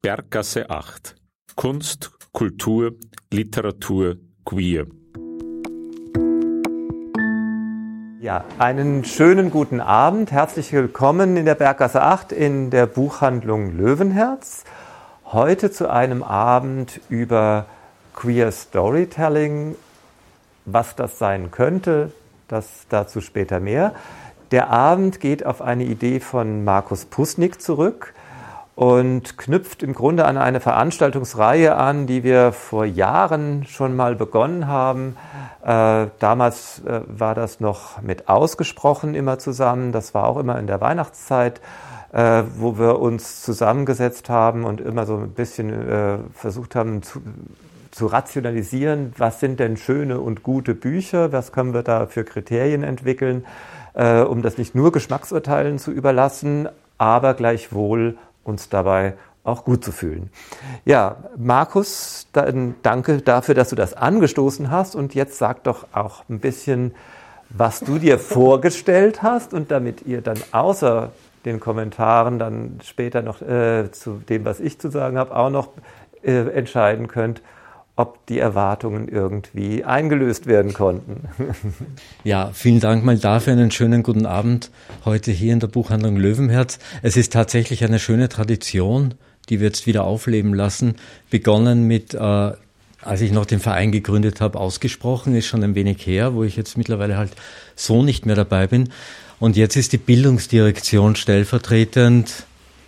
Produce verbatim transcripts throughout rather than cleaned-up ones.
Berggasse acht. Kunst, Kultur, Literatur, Queer. Ja, einen schönen guten Abend. Herzlich willkommen in der Berggasse acht in der Buchhandlung Löwenherz. Heute zu einem Abend über Queer Storytelling. Was das sein könnte, das dazu später mehr. Der Abend geht auf eine Idee von Markus Pusnik zurück und knüpft im Grunde an eine Veranstaltungsreihe an, die wir vor Jahren schon mal begonnen haben. Äh, damals äh, war das noch mit Ausgesprochen immer zusammen. Das war auch immer in der Weihnachtszeit, äh, wo wir uns zusammengesetzt haben und immer so ein bisschen äh, versucht haben zu, zu rationalisieren, was sind denn schöne und gute Bücher, was können wir da für Kriterien entwickeln, äh, um das nicht nur Geschmacksurteilen zu überlassen, aber gleichwohl uns dabei auch gut zu fühlen. Ja, Markus, dann danke dafür, dass du das angestoßen hast und jetzt sag doch auch ein bisschen, was du dir vorgestellt hast und damit ihr dann außer den Kommentaren dann später noch äh, zu dem, was ich zu sagen habe, auch noch äh, entscheiden könnt, ob die Erwartungen irgendwie eingelöst werden konnten. Ja, vielen Dank mal dafür, einen schönen guten Abend heute hier in der Buchhandlung Löwenherz. Es ist tatsächlich eine schöne Tradition, die wir jetzt wieder aufleben lassen. Begonnen mit, äh, als ich noch den Verein gegründet habe, Ausgesprochen, ist schon ein wenig her, wo ich jetzt mittlerweile halt so nicht mehr dabei bin. Und jetzt ist die Bildungsdirektion stellvertretend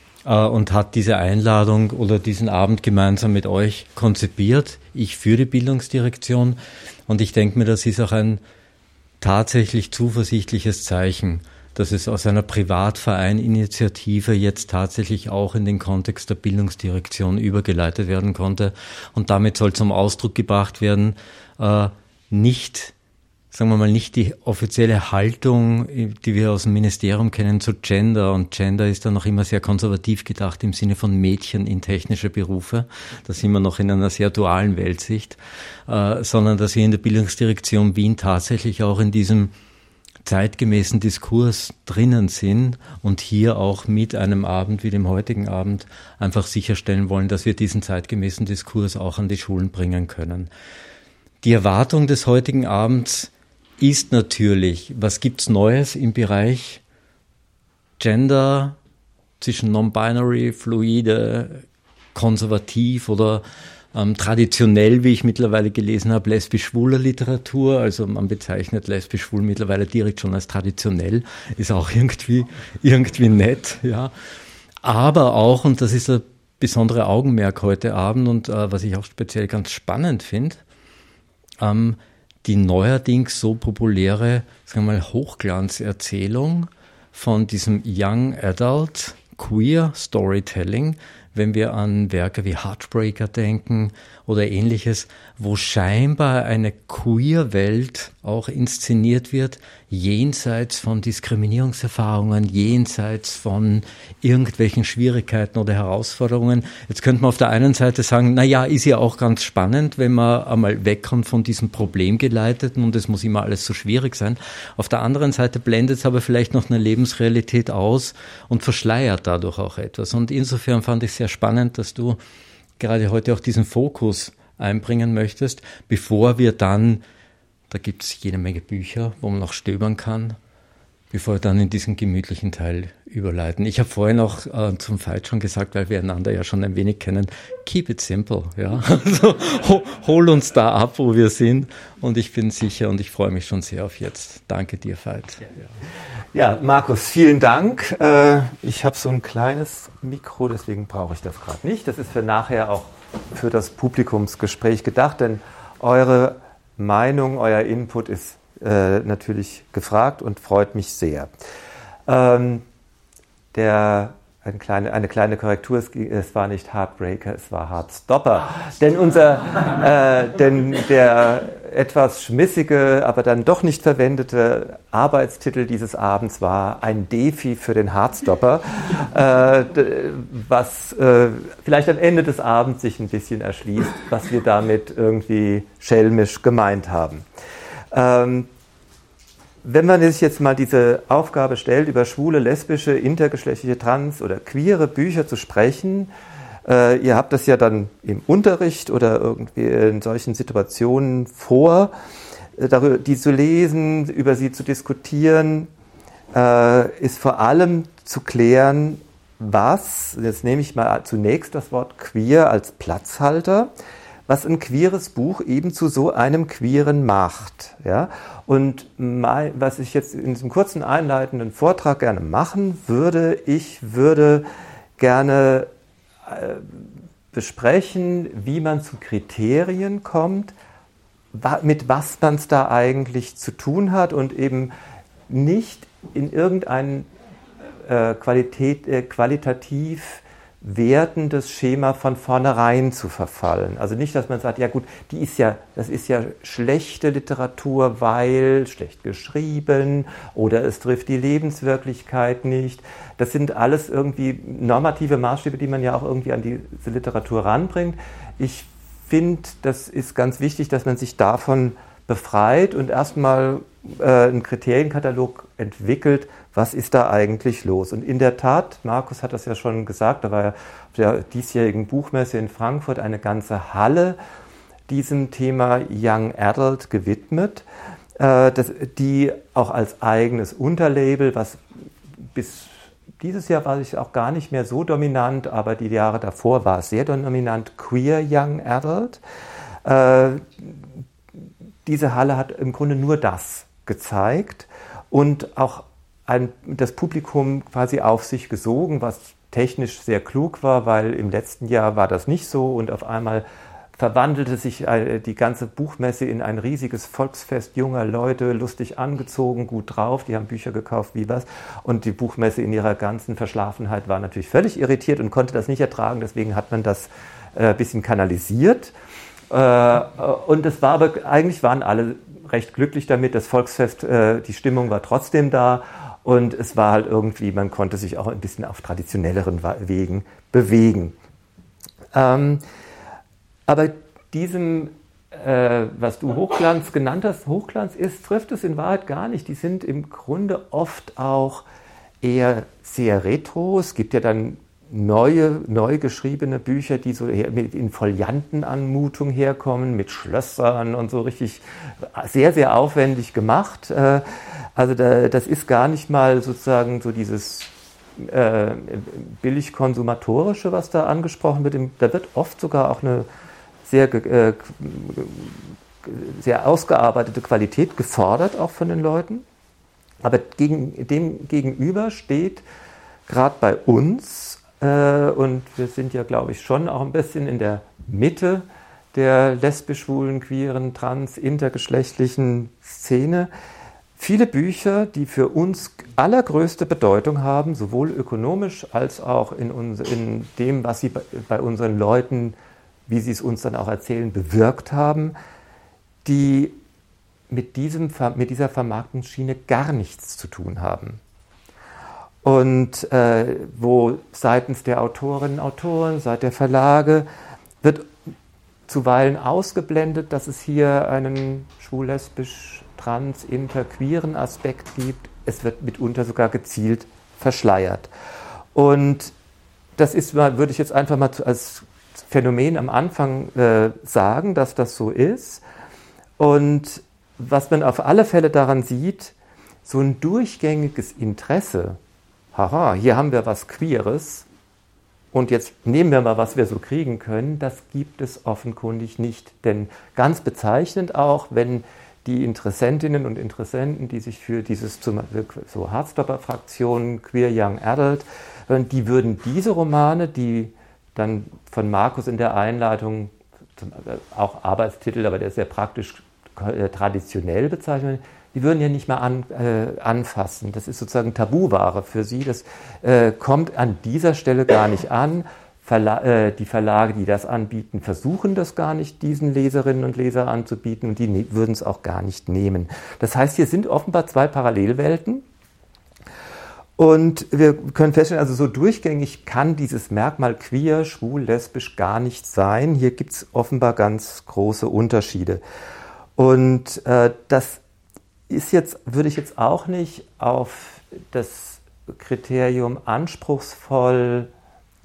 und hat diese Einladung oder diesen Abend gemeinsam mit euch konzipiert. Ich für die Bildungsdirektion und ich denke mir, das ist auch ein tatsächlich zuversichtliches Zeichen, dass es aus einer Privatverein-Initiative jetzt tatsächlich auch in den Kontext der Bildungsdirektion übergeleitet werden konnte. Und damit soll zum Ausdruck gebracht werden, äh, nicht sagen wir mal, nicht die offizielle Haltung, die wir aus dem Ministerium kennen, zu Gender. Und Gender ist dann noch immer sehr konservativ gedacht im Sinne von Mädchen in technische Berufe. Da sind wir noch in einer sehr dualen Weltsicht. Äh, sondern dass wir in der Bildungsdirektion Wien tatsächlich auch in diesem zeitgemäßen Diskurs drinnen sind und hier auch mit einem Abend wie dem heutigen Abend einfach sicherstellen wollen, dass wir diesen zeitgemäßen Diskurs auch an die Schulen bringen können. Die Erwartung des heutigen Abends ist natürlich, was gibt's Neues im Bereich Gender, zwischen non-binary, fluide, konservativ oder ähm, traditionell, wie ich mittlerweile gelesen habe, lesbisch-schwuler Literatur. Also man bezeichnet lesbisch-schwul mittlerweile direkt schon als traditionell, ist auch irgendwie, irgendwie nett, ja. Aber auch, und das ist ein besonderer Augenmerk heute Abend und äh, was ich auch speziell ganz spannend finde, ähm, die neuerdings so populäre, sagen wir mal, Hochglanzerzählung von diesem Young Adult Queer Storytelling, wenn wir an Werke wie Heartbreaker denken oder ähnliches, wo scheinbar eine Queer-Welt auch inszeniert wird, jenseits von Diskriminierungserfahrungen, jenseits von irgendwelchen Schwierigkeiten oder Herausforderungen. Jetzt könnte man auf der einen Seite sagen, na ja, ist ja auch ganz spannend, wenn man einmal wegkommt von diesem Problemgeleiteten und es muss immer alles so schwierig sein. Auf der anderen Seite blendet es aber vielleicht noch eine Lebensrealität aus und verschleiert dadurch auch etwas. Und insofern fand ich sehr spannend, dass du gerade heute auch diesen Fokus einbringen möchtest, bevor wir dann, da gibt es jede Menge Bücher, wo man noch stöbern kann, bevor wir dann in diesen gemütlichen Teil überleiten. Ich habe vorhin auch äh, zum Veit schon gesagt, weil wir einander ja schon ein wenig kennen, keep it simple, ja. Also, ho, hol uns da ab, wo wir sind und ich bin sicher und ich freue mich schon sehr auf jetzt. Danke dir, Veit. Ja, ja, Markus, vielen Dank. Äh, ich habe so ein kleines Mikro, deswegen brauche ich das gerade nicht. Das ist für nachher auch für das Publikumsgespräch gedacht, denn eure Meinung, euer Input ist äh, natürlich gefragt und freut mich sehr. Ähm, der, eine, kleine, eine kleine Korrektur, es, es war nicht Heartbreaker, es war Heartstopper. Denn, unser, äh, denn der etwas schmissige, aber dann doch nicht verwendete Arbeitstitel dieses Abends war ein Defi für den Heartstopper, äh, was äh, vielleicht am Ende des Abends sich ein bisschen erschließt, was wir damit irgendwie schelmisch gemeint haben. Ähm, Wenn man sich jetzt mal diese Aufgabe stellt, über schwule, lesbische, intergeschlechtliche, trans- oder queere Bücher zu sprechen, Äh, ihr habt das ja dann im Unterricht oder irgendwie in solchen Situationen vor, äh, darüber, die zu lesen, über sie zu diskutieren, äh, ist vor allem zu klären, was, jetzt nehme ich mal zunächst das Wort queer als Platzhalter, was ein queeres Buch eben zu so einem Queeren macht. Ja? Und mein, was ich jetzt in diesem kurzen einleitenden Vortrag gerne machen würde, ich würde gerne äh, besprechen, wie man zu Kriterien kommt, wa- mit was man es da eigentlich zu tun hat und eben nicht in irgendein äh, Qualität, äh, qualitativ wertendes Schema von vornherein zu verfallen. Also nicht, dass man sagt, ja gut, die ist ja, das ist ja schlechte Literatur, weil schlecht geschrieben oder es trifft die Lebenswirklichkeit nicht. Das sind alles irgendwie normative Maßstäbe, die man ja auch irgendwie an diese Literatur ranbringt. Ich finde, das ist ganz wichtig, dass man sich davon befreit und erstmal äh, einen Kriterienkatalog entwickelt, was ist da eigentlich los? Und in der Tat, Markus hat das ja schon gesagt, da war ja auf der diesjährigen Buchmesse in Frankfurt eine ganze Halle diesem Thema Young Adult gewidmet, äh, das, die auch als eigenes Unterlabel, was bis dieses Jahr war es auch gar nicht mehr so dominant, aber die Jahre davor war es sehr dominant, Queer Young Adult. Äh, diese Halle hat im Grunde nur das gezeigt und auch ein, das Publikum quasi auf sich gesogen, was technisch sehr klug war, weil im letzten Jahr war das nicht so und auf einmal verwandelte sich die ganze Buchmesse in ein riesiges Volksfest junger Leute, lustig angezogen, gut drauf, die haben Bücher gekauft wie was und die Buchmesse in ihrer ganzen Verschlafenheit war natürlich völlig irritiert und konnte das nicht ertragen, deswegen hat man das ein äh, bisschen kanalisiert äh, und es war aber, eigentlich waren alle recht glücklich damit, das Volksfest, äh, die Stimmung war trotzdem da. Und es war halt irgendwie, man konnte sich auch ein bisschen auf traditionelleren Wegen bewegen. Ähm, aber diesem, äh, was du Hochglanz genannt hast, Hochglanz ist, trifft es in Wahrheit gar nicht. Die sind im Grunde oft auch eher sehr retro. Es gibt ja dann neue, neu geschriebene Bücher, die so mit in Foliantenanmutung herkommen, mit Schlössern und so richtig sehr, sehr aufwendig gemacht. Also da, das ist gar nicht mal sozusagen so dieses äh, billig-konsumatorische, was da angesprochen wird. Da wird oft sogar auch eine sehr, äh, sehr ausgearbeitete Qualität gefordert, auch von den Leuten. Aber gegen, dem gegenüber steht gerade bei uns, äh, und wir sind ja, glaube ich, schon auch ein bisschen in der Mitte der lesbisch, schwulen, queeren, trans, intergeschlechtlichen Szene, viele Bücher, die für uns allergrößte Bedeutung haben, sowohl ökonomisch als auch in, uns, in dem, was sie bei, bei unseren Leuten, wie sie es uns dann auch erzählen, bewirkt haben, die mit, diesem, mit dieser Vermarktungsschiene gar nichts zu tun haben. Und äh, wo seitens der Autorinnen und Autoren, seit der Verlage, wird zuweilen ausgeblendet, dass es hier einen schwul-lesbisch, trans-, inter-, queeren Aspekt gibt. Es wird mitunter sogar gezielt verschleiert. Und das ist, würde ich jetzt einfach mal als Phänomen am Anfang äh, sagen, dass das so ist. Und was man auf alle Fälle daran sieht, so ein durchgängiges Interesse, haha, hier haben wir was Queeres und jetzt nehmen wir mal, was wir so kriegen können, das gibt es offenkundig nicht. Denn ganz bezeichnend auch, wenn die Interessentinnen und Interessenten, die sich für dieses so Hardstopper-Fraktionen, Queer Young Adult, die würden diese Romane, die dann von Markus in der Einleitung, auch Arbeitstitel, aber der ist sehr praktisch äh, traditionell bezeichnet, die würden ja nicht mal an, äh, anfassen. Das ist sozusagen Tabuware für sie. Das äh, kommt an dieser Stelle gar nicht an. Verla- äh, die Verlage, die das anbieten, versuchen das gar nicht, diesen Leserinnen und Lesern anzubieten und die ne- würden es auch gar nicht nehmen. Das heißt, hier sind offenbar zwei Parallelwelten. Und wir können feststellen, also so durchgängig kann dieses Merkmal queer, schwul, lesbisch gar nicht sein. Hier gibt es offenbar ganz große Unterschiede. Und äh, das ist jetzt, würde ich jetzt auch nicht auf das Kriterium anspruchsvoll,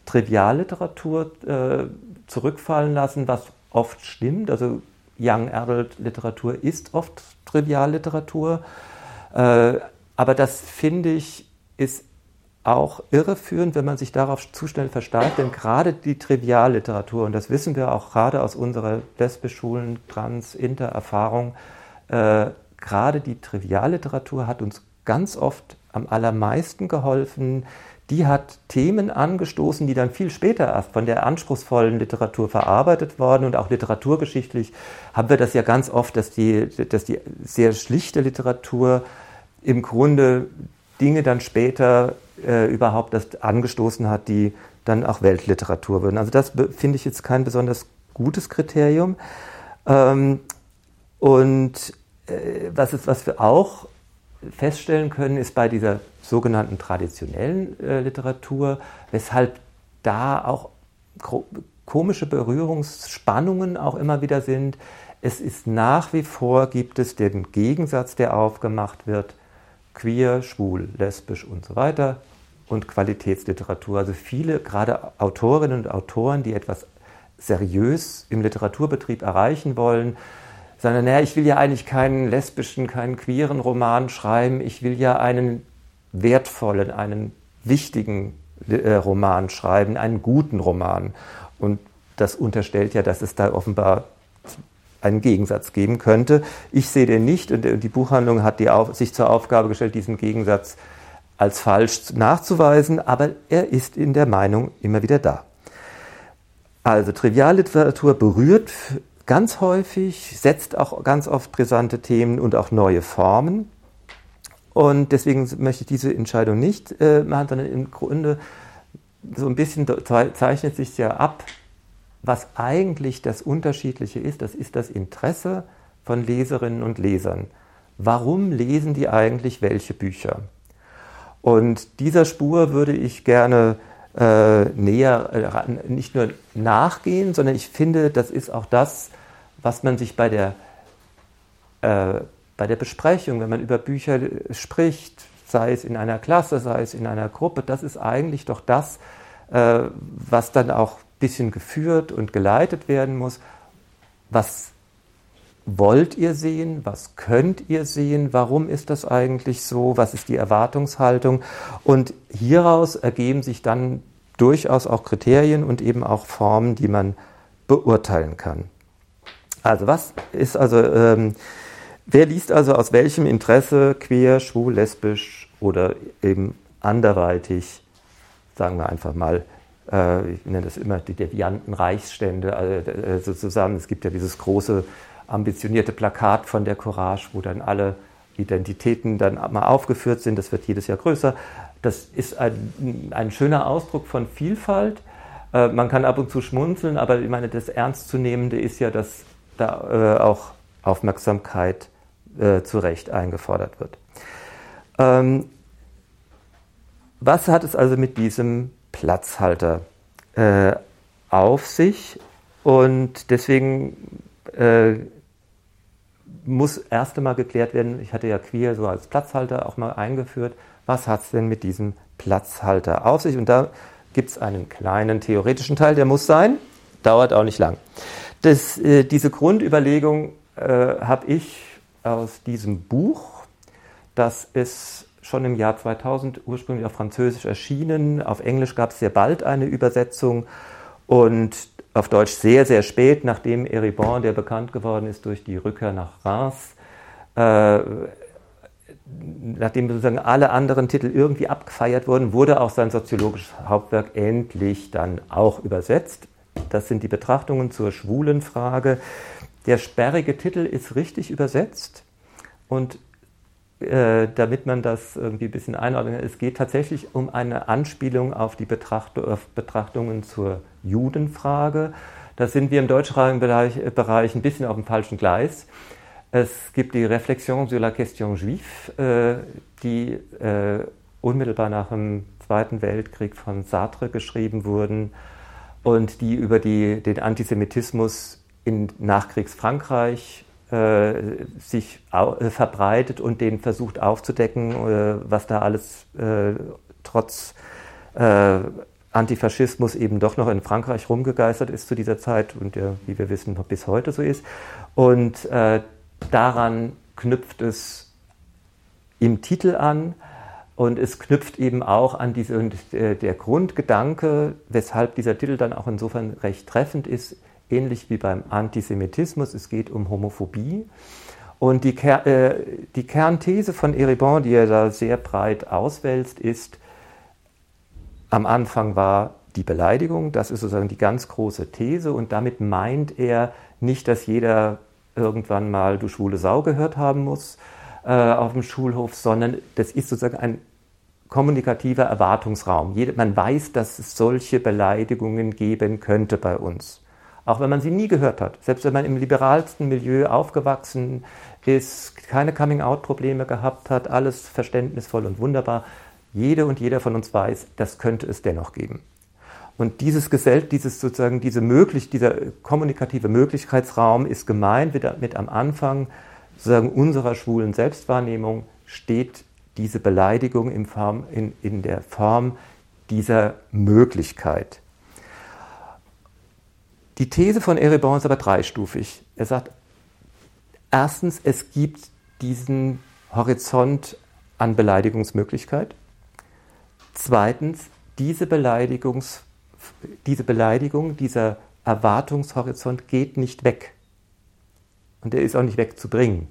Trivialliteratur äh, zurückfallen lassen, was oft stimmt. Also Young Adult Literatur ist oft Trivialliteratur. Äh, aber das, finde ich, ist auch irreführend, wenn man sich darauf zu schnell versteift, denn gerade die Trivialliteratur, und das wissen wir auch gerade aus unserer lesbisch-schwulen Trans-Inter-Erfahrung, äh, gerade die Trivialliteratur hat uns ganz oft am allermeisten geholfen. Die hat Themen angestoßen, die dann viel später erst von der anspruchsvollen Literatur verarbeitet worden, und auch literaturgeschichtlich haben wir das ja ganz oft, dass die, dass die sehr schlichte Literatur im Grunde Dinge dann später äh, überhaupt erst angestoßen hat, die dann auch Weltliteratur würden. Also das finde ich jetzt kein besonders gutes Kriterium. Ähm, und äh, was, ist, was wir auch feststellen können, ist bei dieser sogenannten traditionellen äh, Literatur, weshalb da auch komische Berührungsspannungen auch immer wieder sind. Es ist nach wie vor, gibt es den Gegensatz, der aufgemacht wird, queer, schwul, lesbisch und so weiter, und Qualitätsliteratur. Also viele, gerade Autorinnen und Autoren, die etwas seriös im Literaturbetrieb erreichen wollen, sagen, naja, ich will ja eigentlich keinen lesbischen, keinen queeren Roman schreiben, ich will ja einen wertvollen, einen wichtigen äh, Roman schreiben, einen guten Roman. Und das unterstellt ja, dass es da offenbar einen Gegensatz geben könnte. Ich sehe den nicht, und die Buchhandlung hat die auf, sich zur Aufgabe gestellt, diesen Gegensatz als falsch nachzuweisen, aber er ist in der Meinung immer wieder da. Also Trivialliteratur berührt ganz häufig, setzt auch ganz oft brisante Themen und auch neue Formen. Und deswegen möchte ich diese Entscheidung nicht äh, machen, sondern im Grunde so ein bisschen zeichnet sich ja ab, was eigentlich das Unterschiedliche ist. Das ist das Interesse von Leserinnen und Lesern. Warum lesen die eigentlich welche Bücher? Und dieser Spur würde ich gerne äh, näher, äh, nicht nur nachgehen, sondern ich finde, das ist auch das, was man sich bei der, äh, bei der Besprechung, wenn man über Bücher spricht, sei es in einer Klasse, sei es in einer Gruppe, das ist eigentlich doch das, äh, was dann auch ein bisschen geführt und geleitet werden muss. Was wollt ihr sehen? Was könnt ihr sehen? Warum ist das eigentlich so? Was ist die Erwartungshaltung? Und hieraus ergeben sich dann durchaus auch Kriterien und eben auch Formen, die man beurteilen kann. Also was ist also, ähm, wer liest also aus welchem Interesse queer, schwul, lesbisch oder eben anderweitig, sagen wir einfach mal, äh, ich nenne das immer die devianten Reichsstände, also zusammen, es gibt ja dieses große ambitionierte Plakat von der Courage, wo dann alle Identitäten dann mal aufgeführt sind, das wird jedes Jahr größer. Das ist ein, ein schöner Ausdruck von Vielfalt. Äh, man kann ab und zu schmunzeln, aber ich meine, das Ernstzunehmende ist ja, dass da äh, auch Aufmerksamkeit äh, zu Recht eingefordert wird. Ähm, was hat es also mit diesem Platzhalter äh, auf sich? Und deswegen äh, muss erst einmal geklärt werden, ich hatte ja queer so als Platzhalter auch mal eingeführt, was hat es denn mit diesem Platzhalter auf sich? Und da gibt es einen kleinen theoretischen Teil, der muss sein, dauert auch nicht lang. Das, äh, diese Grundüberlegung äh, habe ich aus diesem Buch, das ist schon im Jahr zweitausend ursprünglich auf Französisch erschienen, auf Englisch gab es sehr bald eine Übersetzung und auf Deutsch sehr, sehr spät, nachdem Eribon, der bekannt geworden ist durch die Rückkehr nach Reims, äh, nachdem sozusagen alle anderen Titel irgendwie abgefeiert wurden, wurde auch sein soziologisches Hauptwerk endlich dann auch übersetzt. Das sind die Betrachtungen zur schwulen Frage. Der sperrige Titel ist richtig übersetzt und äh, damit man das irgendwie ein bisschen einordnen kann, es geht tatsächlich um eine Anspielung auf die Betracht- auf Betrachtungen zur Judenfrage. Da sind wir im deutschsprachigen Bereich, Bereich ein bisschen auf dem falschen Gleis. Es gibt die Réflexion sur la question juive, äh, die äh, unmittelbar nach dem Zweiten Weltkrieg von Sartre geschrieben wurden und die über die, den Antisemitismus in Nachkriegsfrankreich äh, sich au- äh, verbreitet und den versucht aufzudecken, äh, was da alles äh, trotz äh, Antifaschismus eben doch noch in Frankreich rumgegeistert ist zu dieser Zeit und der, wie wir wissen, noch bis heute so ist. Und äh, daran knüpft es im Titel an und es knüpft eben auch an diese, und äh, der Grundgedanke, weshalb dieser Titel dann auch insofern recht treffend ist, ähnlich wie beim Antisemitismus, es geht um Homophobie. Und die, Ker äh, die Kernthese von Eribon, die er da sehr breit auswälzt, ist, am Anfang war die Beleidigung, das ist sozusagen die ganz große These und damit meint er nicht, dass jeder irgendwann mal du schwule Sau gehört haben muss äh, auf dem Schulhof, sondern das ist sozusagen ein kommunikativer Erwartungsraum. Jede, man weiß, dass es solche Beleidigungen geben könnte bei uns, auch wenn man sie nie gehört hat. Selbst wenn man im liberalsten Milieu aufgewachsen ist, keine Coming-out-Probleme gehabt hat, alles verständnisvoll und wunderbar, jede und jeder von uns weiß, das könnte es dennoch geben. Und dieses Gesell, dieses sozusagen, diese möglich, dieser kommunikative Möglichkeitsraum ist gemeint, wird damit am Anfang sozusagen unserer schwulen Selbstwahrnehmung steht diese Beleidigung in, Form, in, in der Form dieser Möglichkeit. Die These von Eribon ist aber dreistufig. Er sagt, erstens, es gibt diesen Horizont an Beleidigungsmöglichkeit. Zweitens, diese, Beleidigungs, diese Beleidigung, dieser Erwartungshorizont geht nicht weg. Und er ist auch nicht wegzubringen.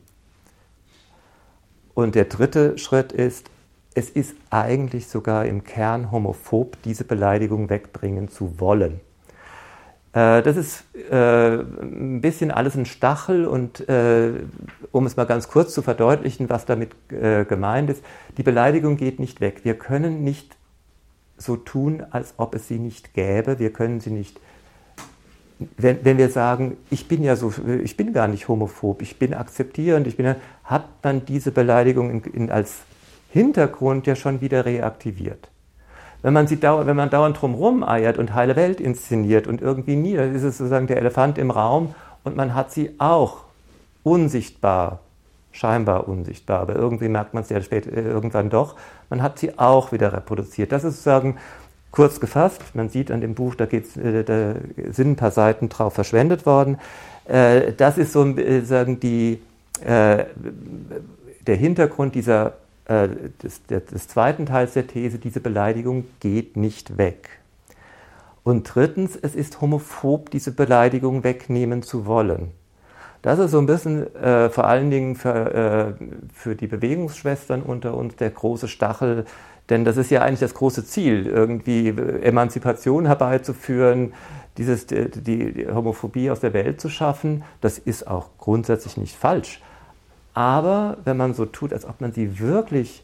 Und der dritte Schritt ist, es ist eigentlich sogar im Kern homophob, diese Beleidigung wegbringen zu wollen. Äh, das ist äh, ein bisschen alles ein Stachel und äh, um es mal ganz kurz zu verdeutlichen, was damit äh, gemeint ist, die Beleidigung geht nicht weg. Wir können nicht so tun, als ob es sie nicht gäbe. Wir können sie nicht, wenn, wenn wir sagen, ich bin ja so, ich bin gar nicht homophob, ich bin akzeptierend, ich bin, hat man diese Beleidigung in, in, als Hintergrund ja schon wieder reaktiviert. Wenn man, sie dauer, wenn man dauernd drumherum eiert und heile Welt inszeniert und irgendwie nie, dann ist es sozusagen der Elefant im Raum und man hat sie auch unsichtbar, scheinbar unsichtbar, aber irgendwie merkt man es ja später, irgendwann doch, man hat sie auch wieder reproduziert. Das ist sozusagen kurz gefasst, man sieht an dem Buch, da, geht's, da sind ein paar Seiten drauf verschwendet worden. Das ist so sozusagen die, der Hintergrund dieser Des, des zweiten Teils der These, diese Beleidigung geht nicht weg. Und drittens, es ist homophob, diese Beleidigung wegnehmen zu wollen. Das ist so ein bisschen äh, vor allen Dingen für, äh, für die Bewegungsschwestern unter uns der große Stachel, denn das ist ja eigentlich das große Ziel, irgendwie Emanzipation herbeizuführen, dieses, die, die Homophobie aus der Welt zu schaffen. Das ist auch grundsätzlich nicht falsch. Aber wenn man so tut, als ob man sie wirklich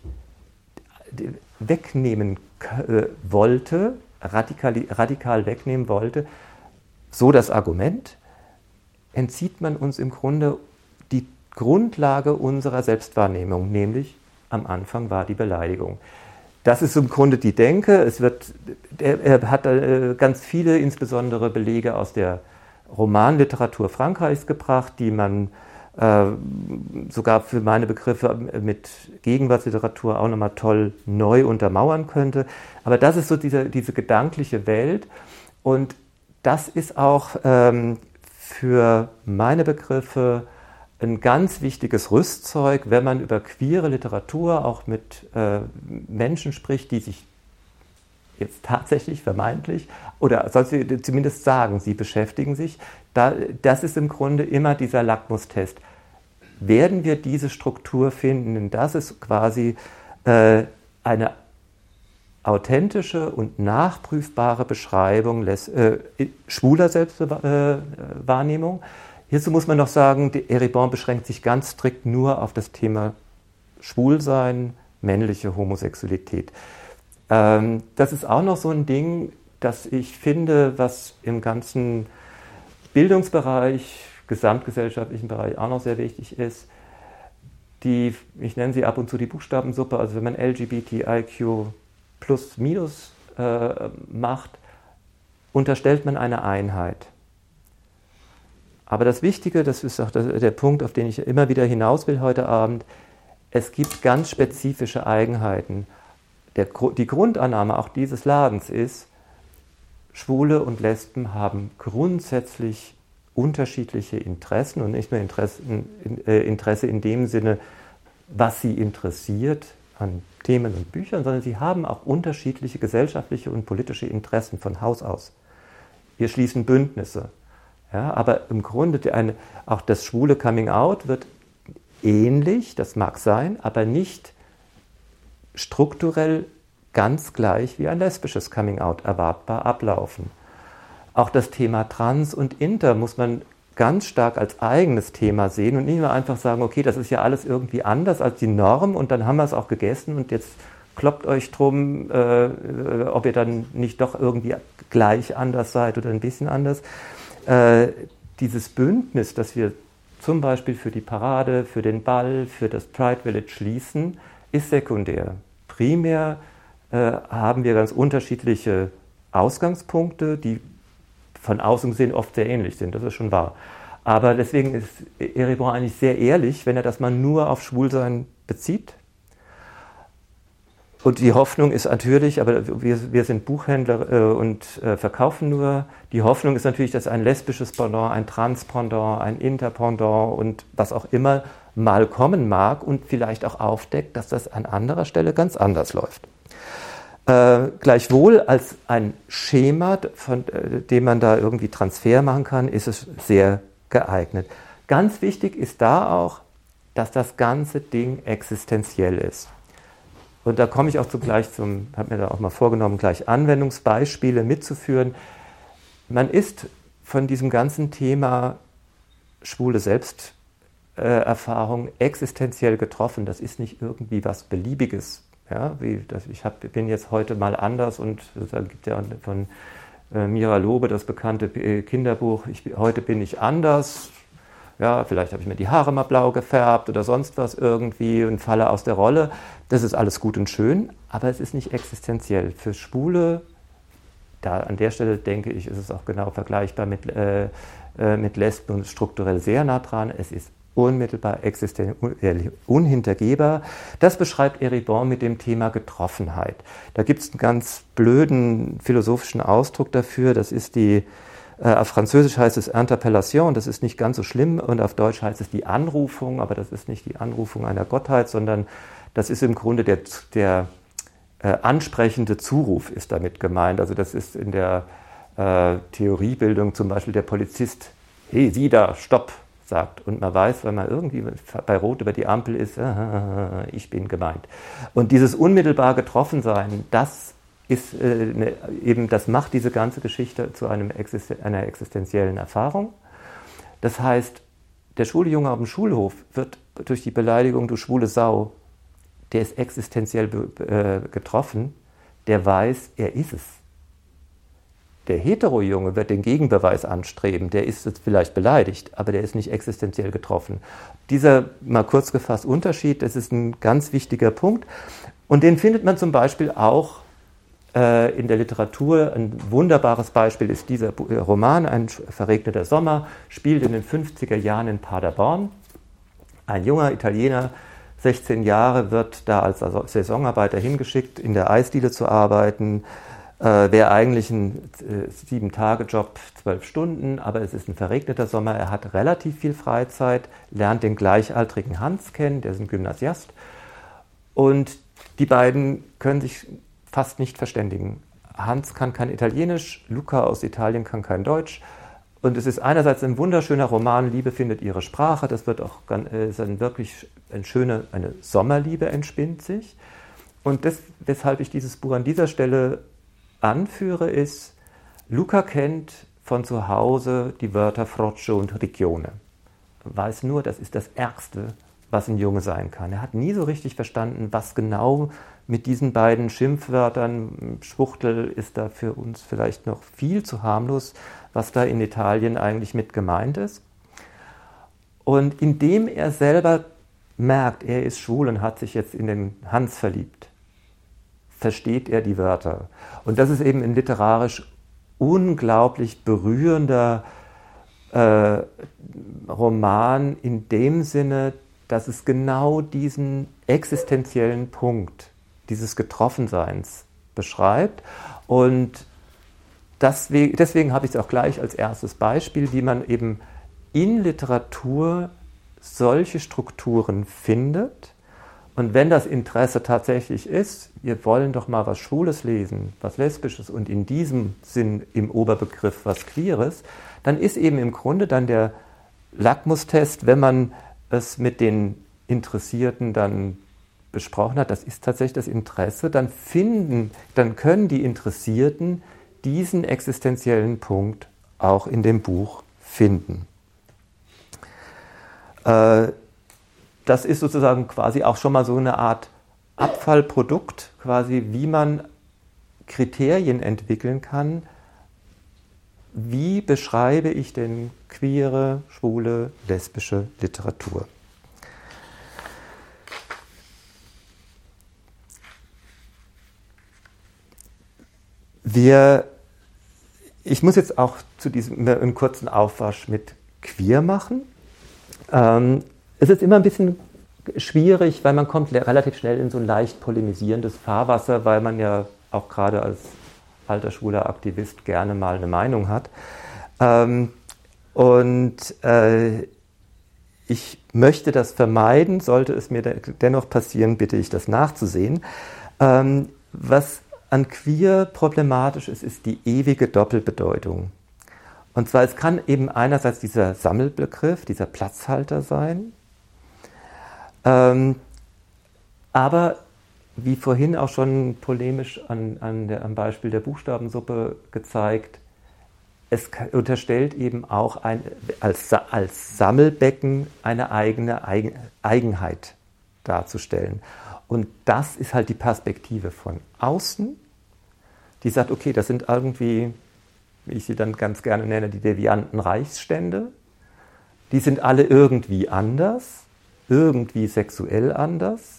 wegnehmen wollte, radikal, radikal wegnehmen wollte, so das Argument, entzieht man uns im Grunde die Grundlage unserer Selbstwahrnehmung, nämlich am Anfang war die Beleidigung. Das ist im Grunde die Denke. Es wird, er hat ganz viele, insbesondere Belege aus der Romanliteratur Frankreichs gebracht, die man Äh, sogar für meine Begriffe mit Gegenwartsliteratur auch nochmal toll neu untermauern könnte. Aber das ist so diese, diese gedankliche Welt und das ist auch ähm, für meine Begriffe ein ganz wichtiges Rüstzeug, wenn man über queere Literatur auch mit äh, Menschen spricht, die sich jetzt tatsächlich vermeintlich, oder soll sie zumindest sagen, sie beschäftigen sich, da, das ist im Grunde immer dieser Lackmustest. Werden wir diese Struktur finden? Denn das ist quasi äh, eine authentische und nachprüfbare Beschreibung les, äh, schwuler Selbstwahrnehmung. Hierzu muss man noch sagen, Eribon beschränkt sich ganz strikt nur auf das Thema Schwulsein, männliche Homosexualität. Ähm, das ist auch noch so ein Ding, das ich finde, was im ganzen Bildungsbereich, gesamtgesellschaftlichen Bereich auch noch sehr wichtig ist. Die, ich nenne sie ab und zu die Buchstabensuppe, also wenn man L G B T I Q plus minus äh, macht, unterstellt man eine Einheit. Aber das Wichtige, das ist auch der, der Punkt, auf den ich immer wieder hinaus will heute Abend, es gibt ganz spezifische Eigenheiten. Der, die Grundannahme auch dieses Ladens ist, Schwule und Lesben haben grundsätzlich unterschiedliche Interessen und nicht nur Interessen, äh, Interesse in dem Sinne, was sie interessiert an Themen und Büchern, sondern sie haben auch unterschiedliche gesellschaftliche und politische Interessen von Haus aus. Wir schließen Bündnisse. Ja, aber im Grunde eine, auch das schwule Coming-out wird ähnlich, das mag sein, aber nicht strukturell ganz gleich wie ein lesbisches Coming-out erwartbar ablaufen. Auch das Thema Trans und Inter muss man ganz stark als eigenes Thema sehen und nicht nur einfach sagen, okay, das ist ja alles irgendwie anders als die Norm und dann haben wir es auch gegessen und jetzt kloppt euch drum, äh, ob ihr dann nicht doch irgendwie gleich anders seid oder ein bisschen anders. Äh, dieses Bündnis, das wir zum Beispiel für die Parade, für den Ball, für das Pride Village schließen, ist sekundär. Primär äh, haben wir ganz unterschiedliche Ausgangspunkte, die von außen gesehen oft sehr ähnlich sind, das ist schon wahr. Aber deswegen ist Eribon eigentlich sehr ehrlich, wenn er das mal nur auf Schwulsein bezieht. Und die Hoffnung ist natürlich, aber wir, wir sind Buchhändler äh, und äh, verkaufen nur, die Hoffnung ist natürlich, dass ein lesbisches Pendant, ein Trans-Pendant, ein Inter-Pendant und was auch immer mal kommen mag und vielleicht auch aufdeckt, dass das an anderer Stelle ganz anders läuft. Äh, gleichwohl als ein Schema, von äh, dem man da irgendwie Transfer machen kann, ist es sehr geeignet. Ganz wichtig ist da auch, dass das ganze Ding existenziell ist. Und da komme ich auch zugleich zum, habe mir da auch mal vorgenommen, gleich Anwendungsbeispiele mitzuführen. Man ist von diesem ganzen Thema schwule Selbsterfahrung existenziell getroffen. Das ist nicht irgendwie was Beliebiges. Ja, wie das, ich hab, bin jetzt heute mal anders und da gibt ja von äh, Mira Lobe das bekannte Kinderbuch, ich, heute bin ich anders. Ja, vielleicht habe ich mir die Haare mal blau gefärbt oder sonst was irgendwie und falle aus der Rolle. Das ist alles gut und schön, aber es ist nicht existenziell. Für Schwule, da an der Stelle denke ich, ist es auch genau vergleichbar mit, äh, äh, mit Lesben und strukturell sehr nah dran. Es ist unmittelbar existenziell unhintergehbar. Das beschreibt Eribon mit dem Thema Getroffenheit. Da gibt es einen ganz blöden philosophischen Ausdruck dafür, das ist die Äh, auf Französisch heißt es Interpellation, das ist nicht ganz so schlimm, und auf Deutsch heißt es die Anrufung, aber das ist nicht die Anrufung einer Gottheit, sondern das ist im Grunde der, der äh, ansprechende Zuruf ist damit gemeint. Also das ist in der äh, Theoriebildung zum Beispiel der Polizist, hey, Sie da, stopp, sagt. Und man weiß, wenn man irgendwie bei Rot über die Ampel ist, äh, ich bin gemeint. Und dieses unmittelbar Getroffensein, das ist äh, ne, eben, das macht diese ganze Geschichte zu einem Existen- einer existenziellen Erfahrung. Das heißt, der schwule Junge auf dem Schulhof wird durch die Beleidigung, du schwule Sau, der ist existenziell be- äh, getroffen, der weiß, er ist es. Der Hetero-Junge wird den Gegenbeweis anstreben, der ist jetzt vielleicht beleidigt, aber der ist nicht existenziell getroffen. Dieser, mal kurz gefasst, Unterschied, das ist ein ganz wichtiger Punkt und den findet man zum Beispiel auch in der Literatur. Ein wunderbares Beispiel ist dieser Roman, Ein verregneter Sommer, spielt in den fünfziger Jahren in Paderborn. Ein junger Italiener, sechzehn Jahre, wird da als Saisonarbeiter hingeschickt, in der Eisdiele zu arbeiten. Äh, Wäre eigentlich ein äh, Sieben-Tage-Job, zwölf Stunden, aber es ist ein verregneter Sommer. Er hat relativ viel Freizeit, lernt den gleichaltrigen Hans kennen, der ist ein Gymnasiast. Und die beiden können sich fast nicht verständigen. Hans kann kein Italienisch, Luca aus Italien kann kein Deutsch. Und es ist einerseits ein wunderschöner Roman, Liebe findet ihre Sprache. Das wird auch äh, ist ein wirklich eine schöne, eine Sommerliebe entspinnt sich. Und das, weshalb ich dieses Buch an dieser Stelle anführe, ist, Luca kennt von zu Hause die Wörter Frocio und Riccione. Weiß nur, das ist das Ärgste, was ein Junge sein kann. Er hat nie so richtig verstanden, was genau mit diesen beiden Schimpfwörtern, Schwuchtel ist da für uns vielleicht noch viel zu harmlos, was da in Italien eigentlich mit gemeint ist. Und indem er selber merkt, er ist schwul und hat sich jetzt in den Hans verliebt, versteht er die Wörter. Und das ist eben ein literarisch unglaublich berührender äh, Roman in dem Sinne, dass es genau diesen existenziellen Punkt dieses Getroffenseins beschreibt. Und deswegen, deswegen habe ich es auch gleich als erstes Beispiel, wie man eben in Literatur solche Strukturen findet. Und wenn das Interesse tatsächlich ist, wir wollen doch mal was Schwules lesen, was Lesbisches und in diesem Sinn im Oberbegriff was Queeres, dann ist eben im Grunde dann der Lackmustest, wenn man es mit den Interessierten dann besprochen hat, das ist tatsächlich das Interesse, dann finden, dann können die Interessierten diesen existenziellen Punkt auch in dem Buch finden. Äh, das ist sozusagen quasi auch schon mal so eine Art Abfallprodukt, quasi wie man Kriterien entwickeln kann, wie beschreibe ich denn queere, schwule, lesbische Literatur. Wir, ich muss jetzt auch zu diesem einen kurzen Aufwasch mit queer machen. Ähm, es ist immer ein bisschen schwierig, weil man kommt relativ schnell in so ein leicht polemisierendes Fahrwasser, weil man ja auch gerade als alter schwuler Aktivist gerne mal eine Meinung hat. Ähm, und äh, ich möchte das vermeiden, sollte es mir de- dennoch passieren, bitte ich das nachzusehen. Ähm, was an queer problematisch ist, ist die ewige Doppelbedeutung. Und zwar, es kann eben einerseits dieser Sammelbegriff, dieser Platzhalter sein, ähm, aber wie vorhin auch schon polemisch an, an der, am Beispiel der Buchstabensuppe gezeigt, es unterstellt eben auch ein, als, als Sammelbecken eine eigene Eigen, Eigenheit darzustellen. Und das ist halt die Perspektive von außen, die sagt, okay, das sind irgendwie, wie ich sie dann ganz gerne nenne, die devianten Reichsstände. Die sind alle irgendwie anders, irgendwie sexuell anders.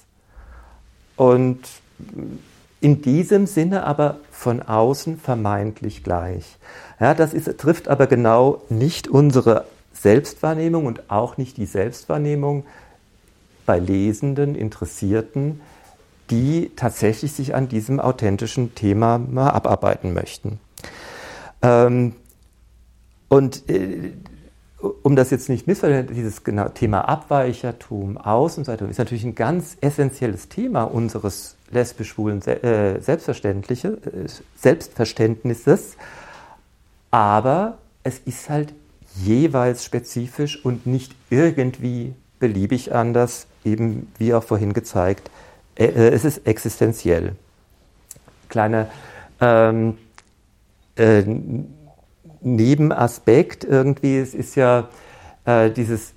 Und in diesem Sinne aber von außen vermeintlich gleich. Ja, das ist, trifft aber genau nicht unsere Selbstwahrnehmung und auch nicht die Selbstwahrnehmung bei Lesenden, Interessierten, die tatsächlich sich an diesem authentischen Thema mal abarbeiten möchten. Ähm, und äh, um das jetzt nicht missverständlich, dieses genau, Thema Abweichertum, Außenseite, ist natürlich ein ganz essentielles Thema unseres lesbisch-schwulen äh, Selbstverständliche, äh, Selbstverständnisses, aber es ist halt jeweils spezifisch und nicht irgendwie beliebig anders, eben wie auch vorhin gezeigt, äh, es ist existenziell. Kleiner ähm, äh, Nebenaspekt irgendwie, es ist ja äh, dieses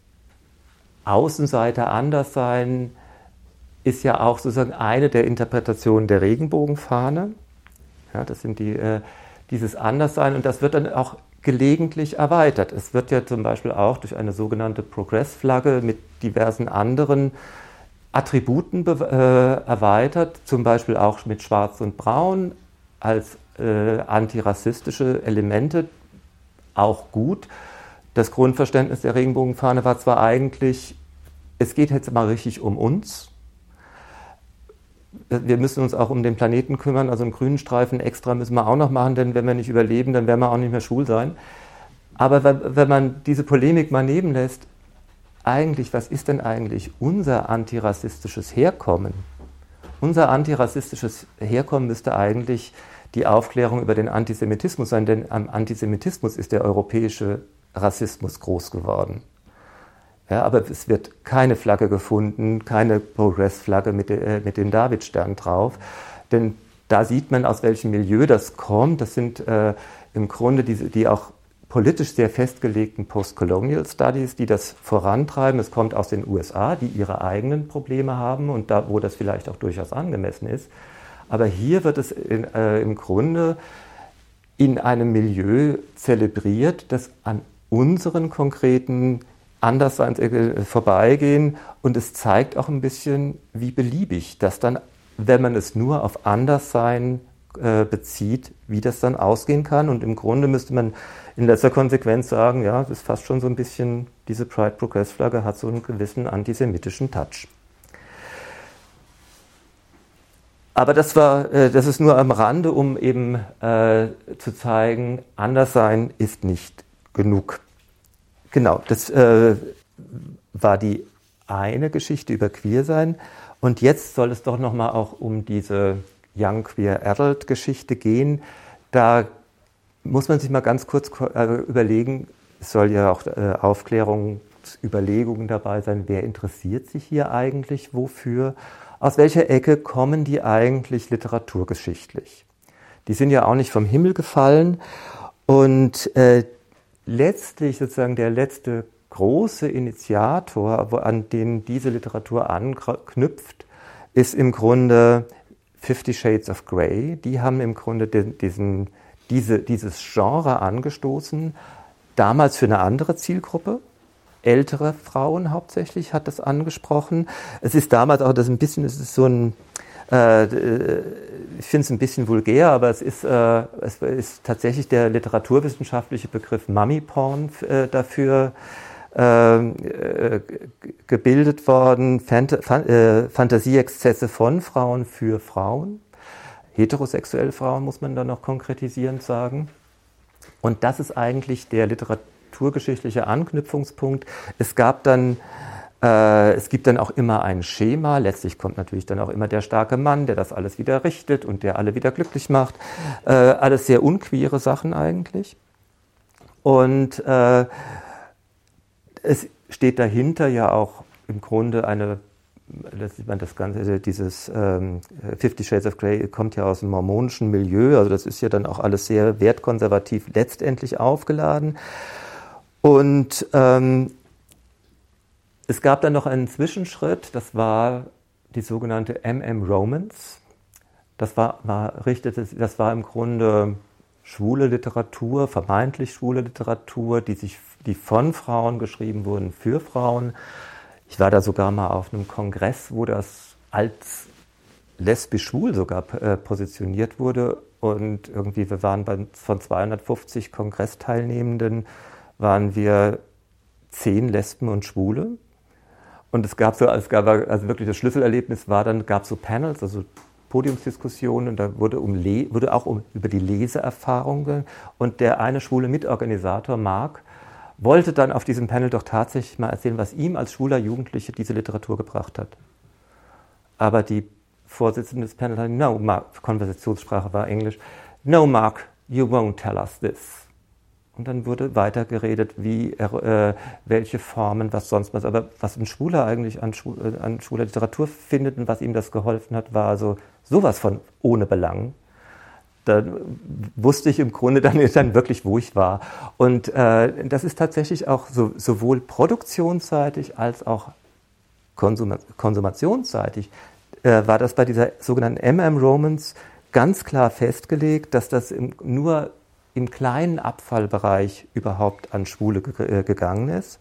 Außenseiter Anderssein ist ja auch sozusagen eine der Interpretationen der Regenbogenfahne. Ja, das sind die, äh, dieses Anderssein und das wird dann auch gelegentlich erweitert. Es wird ja zum Beispiel auch durch eine sogenannte Progress-Flagge mit diversen anderen Attributen be- äh, erweitert, zum Beispiel auch mit Schwarz und Braun als äh, antirassistische Elemente, auch gut. Das Grundverständnis der Regenbogenfahne war zwar eigentlich, es geht jetzt mal richtig um uns. Wir müssen uns auch um den Planeten kümmern, also einen grünen Streifen extra müssen wir auch noch machen, denn wenn wir nicht überleben, dann werden wir auch nicht mehr schwul sein. Aber wenn, wenn man diese Polemik mal nehmen lässt, eigentlich, was ist denn eigentlich unser antirassistisches Herkommen? Unser antirassistisches Herkommen müsste eigentlich die Aufklärung über den Antisemitismus sein, denn am Antisemitismus ist der europäische Rassismus groß geworden. Ja, aber es wird keine Flagge gefunden, keine Progress-Flagge mit, äh, mit dem Davidstern drauf, denn da sieht man, aus welchem Milieu das kommt. Das sind äh, im Grunde diese, die auch politisch sehr festgelegten Post-Colonial Studies, die das vorantreiben. Es kommt aus den U S A, die ihre eigenen Probleme haben und da, wo das vielleicht auch durchaus angemessen ist. Aber hier wird es in, äh, im Grunde in einem Milieu zelebriert, das an unseren konkreten Andersseins äh, vorbeigehen und es zeigt auch ein bisschen, wie beliebig das dann, wenn man es nur auf Anderssein äh, bezieht, wie das dann ausgehen kann. Und im Grunde müsste man in letzter Konsequenz sagen, ja, das ist fast schon so ein bisschen, diese Pride-Progress-Flagge hat so einen gewissen antisemitischen Touch. Aber das war, äh, das ist nur am Rande, um eben äh, zu zeigen, Anderssein ist nicht genug. Genau, das äh, war die eine Geschichte über Queersein. Und jetzt soll es doch nochmal auch um diese Young Queer Adult Geschichte gehen. Da muss man sich mal ganz kurz äh, überlegen, es soll ja auch äh, Aufklärungsüberlegungen dabei sein, wer interessiert sich hier eigentlich wofür? Aus welcher Ecke kommen die eigentlich literaturgeschichtlich? Die sind ja auch nicht vom Himmel gefallen. Und äh, letztlich sozusagen der letzte große Initiator, wo, an den diese Literatur anknüpft, ist im Grunde Fifty Shades of Grey. Die haben im Grunde den, diesen, diese, dieses Genre angestoßen, damals für eine andere Zielgruppe. Ältere Frauen hauptsächlich hat das angesprochen. Es ist damals auch das ein bisschen, es ist so ein, äh, ich finde es ein bisschen vulgär, aber es ist, äh, es ist tatsächlich der literaturwissenschaftliche Begriff Mummy-Porn äh, dafür äh, gebildet worden. Fant- Fan- äh, Fantasieexzesse von Frauen für Frauen. Heterosexuelle Frauen muss man dann noch konkretisierend sagen. Und das ist eigentlich der literaturgeschichtliche Anknüpfungspunkt. Es gab dann, äh, es gibt dann auch immer ein Schema. Letztlich kommt natürlich dann auch immer der starke Mann, der das alles wieder richtet und der alle wieder glücklich macht. Äh, alles sehr unqueere Sachen eigentlich. Und äh, es steht dahinter ja auch im Grunde eine, das sieht man das Ganze, dieses ähm, Fifty Shades of Grey kommt ja aus dem mormonischen Milieu, also das ist ja dann auch alles sehr wertkonservativ letztendlich aufgeladen. Und ähm, es gab dann noch einen Zwischenschritt, das war die sogenannte M M Romance. Das war, war, richtete, das war im Grunde schwule Literatur, vermeintlich schwule Literatur, die sich, die von Frauen geschrieben wurden für Frauen. Ich war da sogar mal auf einem Kongress, wo das als lesbisch-schwul sogar äh, positioniert wurde. Und irgendwie, wir waren bei, von zweihundertfünfzig Kongressteilnehmenden, waren wir zehn Lesben und Schwule. Und es gab so, es gab, also wirklich das Schlüsselerlebnis war dann, gab es so Panels, also Podiumsdiskussionen, und da wurde, um Le- wurde auch um, über die Leseerfahrungen. Und der eine schwule Mitorganisator, Mark, wollte dann auf diesem Panel doch tatsächlich mal erzählen, was ihm als schwuler Jugendliche diese Literatur gebracht hat. Aber die Vorsitzende des Panels hat, no, Mark, Konversationssprache war Englisch, no, Mark, you won't tell us this. Und dann wurde weiter geredet, wie, äh, welche Formen, was sonst was. Aber was ein Schwuler eigentlich an, Schwul, äh, an schwuler Literatur findet und was ihm das geholfen hat, war also sowas von ohne Belang. Da wusste ich im Grunde dann, dann wirklich, wo ich war. Und äh, das ist tatsächlich auch so, sowohl produktionsseitig als auch Konsum- konsumationsseitig äh, war das bei dieser sogenannten M M Romance ganz klar festgelegt, dass das im, nur im kleinen Abfallbereich überhaupt an Schwule ge- äh, gegangen ist.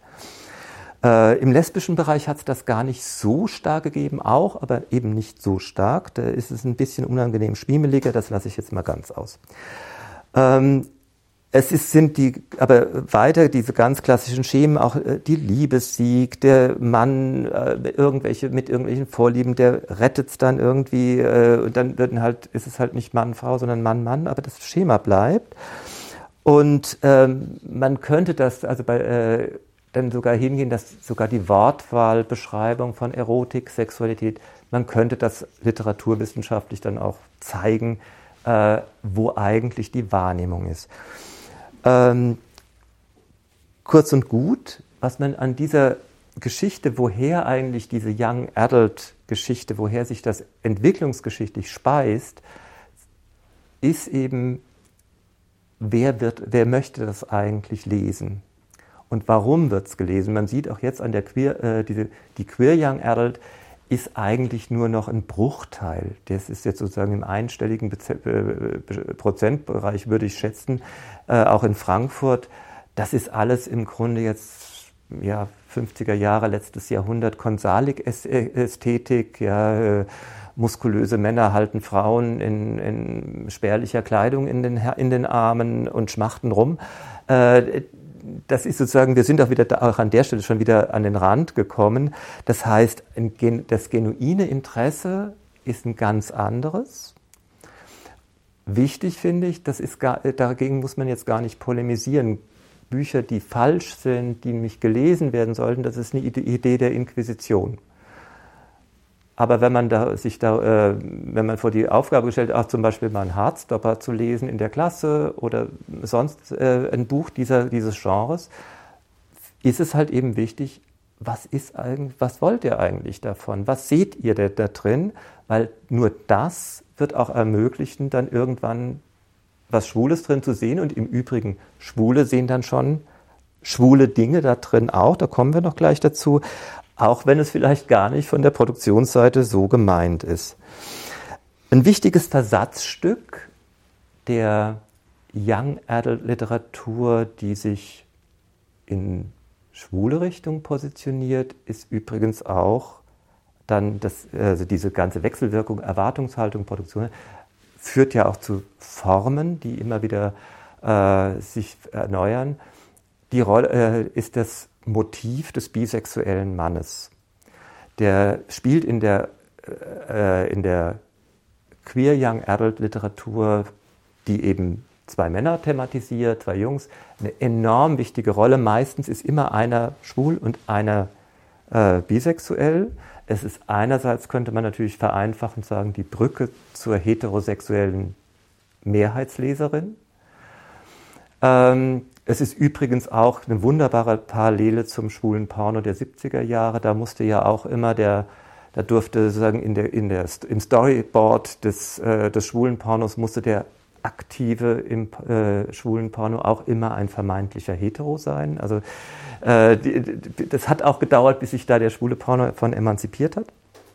Äh, Im lesbischen Bereich hat es das gar nicht so stark gegeben, auch, aber eben nicht so stark. Da ist es ein bisschen unangenehm schwiemeliger, das lasse ich jetzt mal ganz aus. Ähm, es ist, sind die, aber weiter diese ganz klassischen Schemen, auch äh, die Liebessieg, der Mann äh, irgendwelche, mit irgendwelchen Vorlieben, der rettet es dann irgendwie, äh, und dann wird halt, ist es halt nicht Mann, Frau, sondern Mann, Mann, aber das Schema bleibt. Und ähm, man könnte das, also bei äh, dann sogar hingehen, dass sogar die Wortwahl, Beschreibung von Erotik, Sexualität, man könnte das literaturwissenschaftlich dann auch zeigen, äh, wo eigentlich die Wahrnehmung ist. Ähm, kurz und gut, was man an dieser Geschichte, woher eigentlich diese Young Adult Geschichte, woher sich das entwicklungsgeschichtlich speist, ist eben, wer wird, wer möchte das eigentlich lesen? Und warum wird es gelesen? Man sieht auch jetzt an der Queer, äh, diese, die Queer Young Adult ist eigentlich nur noch ein Bruchteil. Das ist jetzt sozusagen im einstelligen Be- Be- Be- Prozentbereich, würde ich schätzen, äh, auch in Frankfurt. Das ist alles im Grunde jetzt, ja, fünfziger Jahre, letztes Jahrhundert, Konsalik-Ästhetik, ja, äh, muskulöse Männer halten Frauen in, in spärlicher Kleidung in den, in den Armen und schmachten rum. Äh, Das ist sozusagen, wir sind auch wieder da, auch an der Stelle schon wieder an den Rand gekommen. Das heißt, das genuine Interesse ist ein ganz anderes. Wichtig finde ich, das ist gar, dagegen muss man jetzt gar nicht polemisieren. Bücher, die falsch sind, die nicht gelesen werden sollten, das ist eine Idee der Inquisition. Aber wenn man da, sich da, äh, wenn man vor die Aufgabe gestellt, auch zum Beispiel mal einen Hardstopper zu lesen in der Klasse oder sonst äh, ein Buch dieser, dieses Genres, ist es halt eben wichtig, was ist eigentlich, was wollt ihr eigentlich davon? Was seht ihr da, da drin? Weil nur das wird auch ermöglichen, dann irgendwann was Schwules drin zu sehen. Und im Übrigen, Schwule sehen dann schon schwule Dinge da drin auch, da kommen wir noch gleich dazu, auch wenn es vielleicht gar nicht von der Produktionsseite so gemeint ist. Ein wichtiges Versatzstück der Young Adult Literatur, die sich in schwule Richtung positioniert, ist übrigens auch dann das, also diese ganze Wechselwirkung, Erwartungshaltung, Produktion, führt ja auch zu Formen, die immer wieder äh, sich erneuern. Die Rolle äh, ist das Motiv des bisexuellen Mannes. Der spielt in der, äh, in der Queer Young Adult Literatur, die eben zwei Männer thematisiert, zwei Jungs, eine enorm wichtige Rolle. Meistens ist immer einer schwul und einer äh, bisexuell. Es ist einerseits, könnte man natürlich vereinfachend sagen, die Brücke zur heterosexuellen Mehrheitsleserin. Ähm, es ist übrigens auch eine wunderbare Parallele zum schwulen Porno der siebziger Jahre. Da musste ja auch immer der, da durfte sozusagen in der, in der, im Storyboard des, äh, des schwulen Pornos musste der Aktive im äh, schwulen Porno auch immer ein vermeintlicher Hetero sein. Also äh, die, die, das hat auch gedauert, bis sich da der schwule Porno davon emanzipiert hat.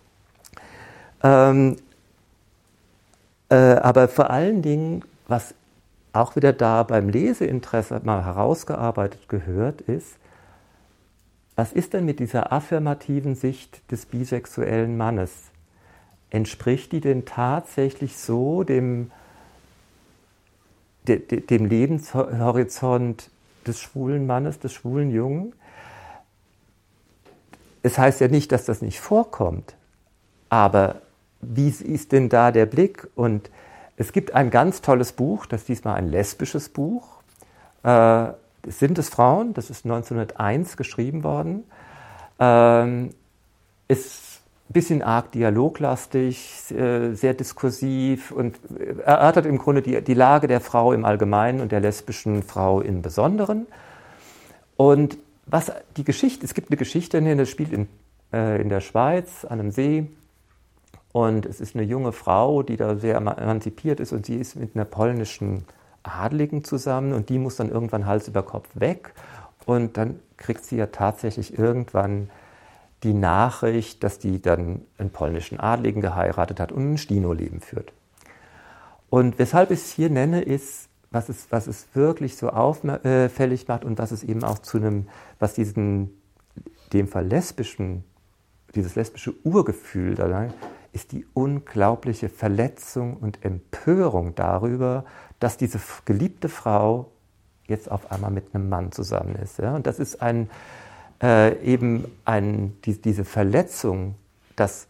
Ähm, äh, aber vor allen Dingen, was auch wieder da beim Leseinteresse mal herausgearbeitet gehört, ist, was ist denn mit dieser affirmativen Sicht des bisexuellen Mannes? Entspricht die denn tatsächlich so dem dem Lebenshorizont des schwulen Mannes, des schwulen Jungen? Es heißt ja nicht, dass das nicht vorkommt, aber wie ist denn da der Blick? Und es gibt ein ganz tolles Buch, das ist diesmal ein lesbisches Buch. Äh, Sind es Frauen? Das ist neunzehnhunderteins geschrieben worden. Ähm, ist ein bisschen arg dialoglastig, sehr diskursiv und erörtert im Grunde die, die Lage der Frau im Allgemeinen und der lesbischen Frau im Besonderen. Und was die Geschichte, es gibt eine Geschichte, das spielt in, äh, in der Schweiz an einem See und es ist eine junge Frau, die da sehr emanzipiert ist und sie ist mit einer polnischen Adligen zusammen und die muss dann irgendwann Hals über Kopf weg und dann kriegt sie ja tatsächlich irgendwann die Nachricht, dass die dann einen polnischen Adligen geheiratet hat und ein Stino-Leben führt. Und weshalb ich es hier nenne, ist, was es, was es wirklich so auffällig macht und was es eben auch zu einem, was diesen, dem Fall lesbischen, dieses lesbische Urgefühl da ist die unglaubliche Verletzung und Empörung darüber, dass diese geliebte Frau jetzt auf einmal mit einem Mann zusammen ist. Ja? Und das ist ein Äh, eben ein, die, diese Verletzung, dass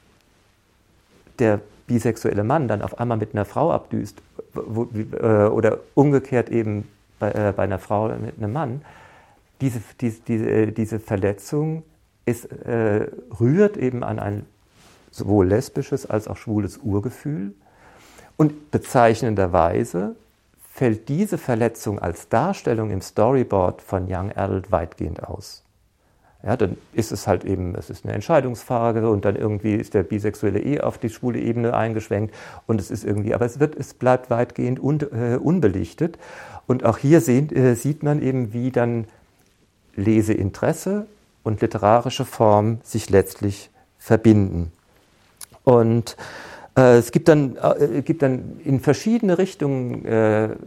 der bisexuelle Mann dann auf einmal mit einer Frau abdüst wo, äh, oder umgekehrt eben bei, äh, bei einer Frau mit einem Mann, diese, diese, diese, diese Verletzung ist, äh, rührt eben an ein sowohl lesbisches als auch schwules Urgefühl und bezeichnenderweise fällt diese Verletzung als Darstellung im Storyboard von Young Adult weitgehend aus. Ja, dann ist es halt eben, es ist eine Entscheidungsfrage und dann irgendwie ist der Bisexuelle eh auf die schwule Ebene eingeschwenkt und es ist irgendwie, aber es wird, es bleibt weitgehend un, äh, unbelichtet. Und auch hier sehen, äh, sieht man eben, wie dann Leseinteresse und literarische Form sich letztlich verbinden. Und äh, es gibt dann, äh, gibt dann in verschiedene Richtungen äh, äh,